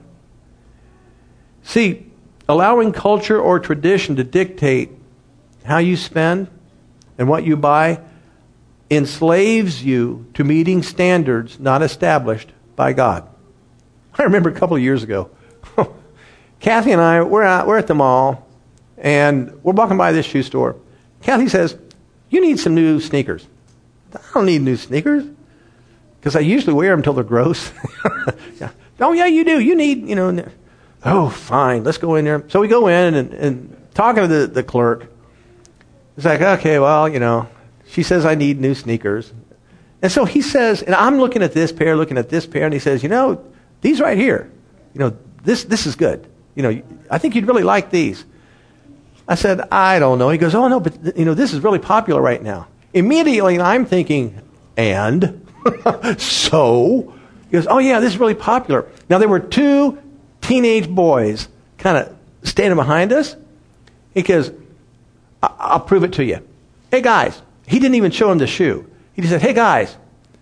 See, allowing culture or tradition to dictate how you spend and what you buy enslaves you to meeting standards not established by God. I remember a couple of years ago, Kathy and I, we're at the mall, and we're walking by this shoe store. Kathy says, you need some new sneakers. I don't need new sneakers, because I usually wear them until they're gross. Yeah. Oh, yeah, you do. You need, oh, fine, let's go in there. So we go in, and talking to the clerk, it's like, okay, well, she says I need new sneakers. And so he says, and I'm looking at this pair, and he says, these right here, this is good. I think you'd really like these. I said, I don't know. He goes, oh, no, but, this is really popular right now. Immediately, I'm thinking, and? So? He goes, oh, yeah, this is really popular. Now, there were 2 teenage boys kind of standing behind us. He goes, I'll prove it to you. Hey, guys. He didn't even show him the shoe. He just said, hey, guys,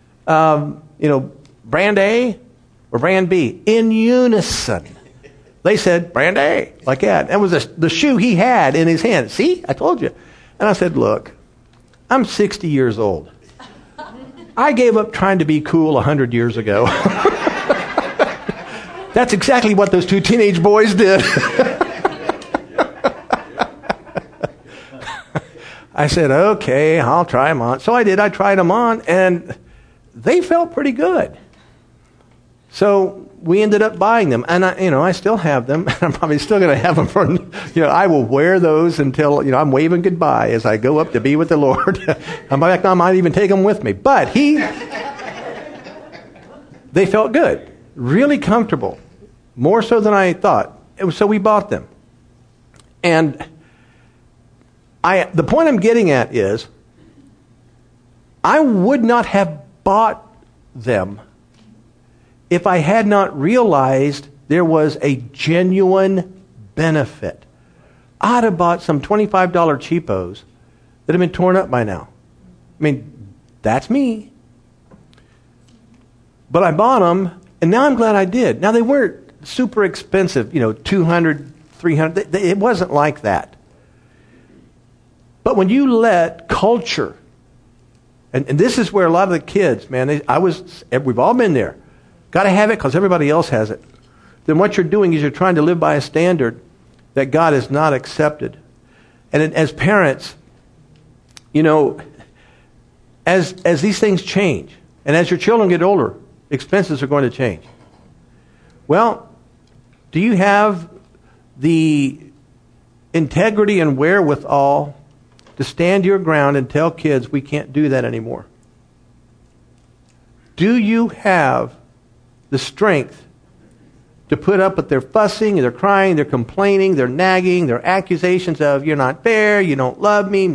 brand A or brand B? In unison. They said, brand A, like that. That was the shoe he had in his hand. See, I told you. And I said, look, I'm 60 years old. I gave up trying to be cool 100 years ago. That's exactly what those 2 teenage boys did. I said, okay, I'll try them on. So I did. I tried them on, and they felt pretty good. So we ended up buying them, and I still have them. I'm probably still going to have them for, I will wear those until, I'm waving goodbye as I go up to be with the Lord. I might even take them with me. But they felt good, really comfortable, more so than I thought. So we bought them. And the point I'm getting at is, I would not have bought them if I had not realized there was a genuine benefit. I'd have bought some $25 cheapos that have been torn up by now. I mean, that's me. But I bought them, and now I'm glad I did. Now, they weren't super expensive, $200, $300. It wasn't like that. But when you let culture, and this is where a lot of the kids, man, we've all been there. Got to have it because everybody else has it. Then what you're doing is you're trying to live by a standard that God has not accepted. And as parents, as these things change, and as your children get older, expenses are going to change. Well, do you have the integrity and wherewithal to stand your ground and tell kids we can't do that anymore? Do you have the strength to put up with their fussing, their crying, their complaining, their nagging, their accusations of you're not fair, you don't love me,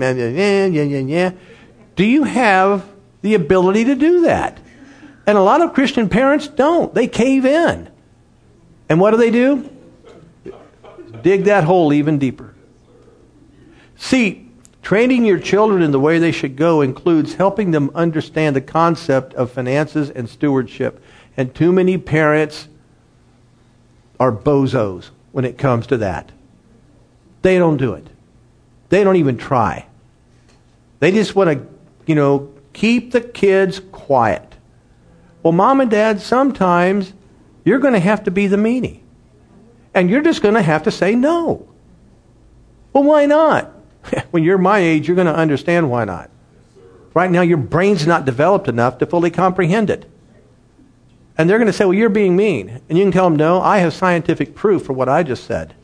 Do you have the ability to do that? And a lot of Christian parents don't. They cave in. And what do? Dig that hole even deeper. See, training your children in the way they should go includes helping them understand the concept of finances and stewardship. And too many parents are bozos when it comes to that. They don't do it. They don't even try. They just want to, keep the kids quiet. Well, Mom and Dad, sometimes you're going to have to be the meanie. And you're just going to have to say no. Well, why not? When you're my age, you're going to understand why not. Right now, your brain's not developed enough to fully comprehend it. And they're going to say, well, you're being mean. And you can tell them, no, I have scientific proof for what I just said.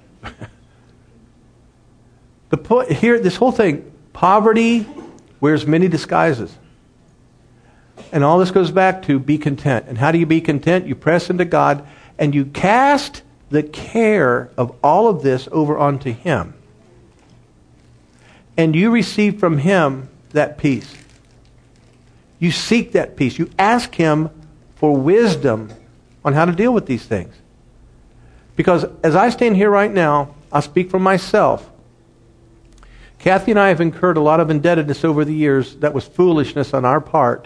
The point here, this whole thing, poverty wears many disguises. And all this goes back to be content. And how do you be content? You press into God and you cast the care of all of this over onto Him. And you receive from Him that peace. You seek that peace. You ask Him for wisdom on how to deal with these things. Because as I stand here right now, I'll speak for myself. Kathy and I have incurred a lot of indebtedness over the years that was foolishness on our part.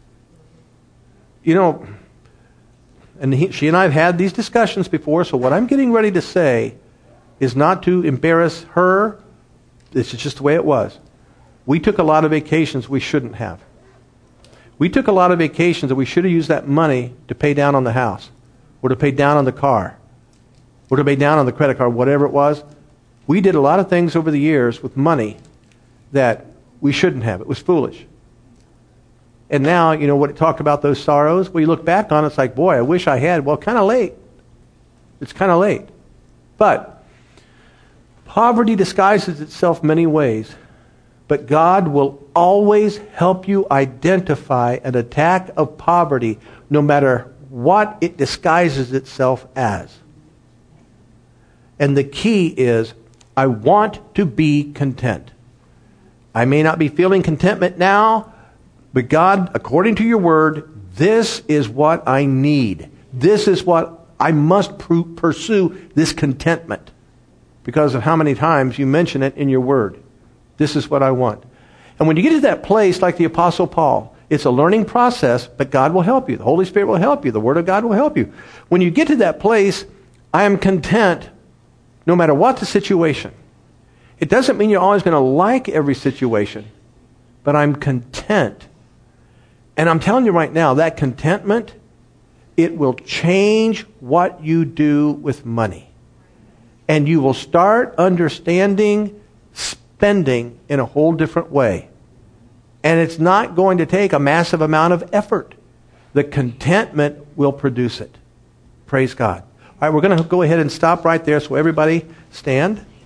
And she and I have had these discussions before, so what I'm getting ready to say is not to embarrass her. This is just the way it was. We took a lot of vacations we shouldn't have. We took a lot of vacations that we should have used that money to pay down on the house, or to pay down on the car, or to pay down on the credit card, whatever it was. We did a lot of things over the years with money that we shouldn't have. It was foolish. And now, what it talked about those sorrows, well, you look back on it, it's like, boy, I wish I had. Well, kind of late. It's kind of late. But poverty disguises itself many ways. But God will always help you identify an attack of poverty no matter what it disguises itself as. And the key is, I want to be content. I may not be feeling contentment now, but God, according to your word, this is what I need. This is what I must pursue, this contentment. Because of how many times you mention it in your word. This is what I want. And when you get to that place, like the Apostle Paul, it's a learning process, but God will help you. The Holy Spirit will help you. The Word of God will help you. When you get to that place, I am content no matter what the situation. It doesn't mean you're always going to like every situation, but I'm content. And I'm telling you right now, that contentment, it will change what you do with money. And you will start understanding spending in a whole different way. And it's not going to take a massive amount of effort. The contentment will produce it. Praise God. All right, we're going to go ahead and stop right there. So everybody stand.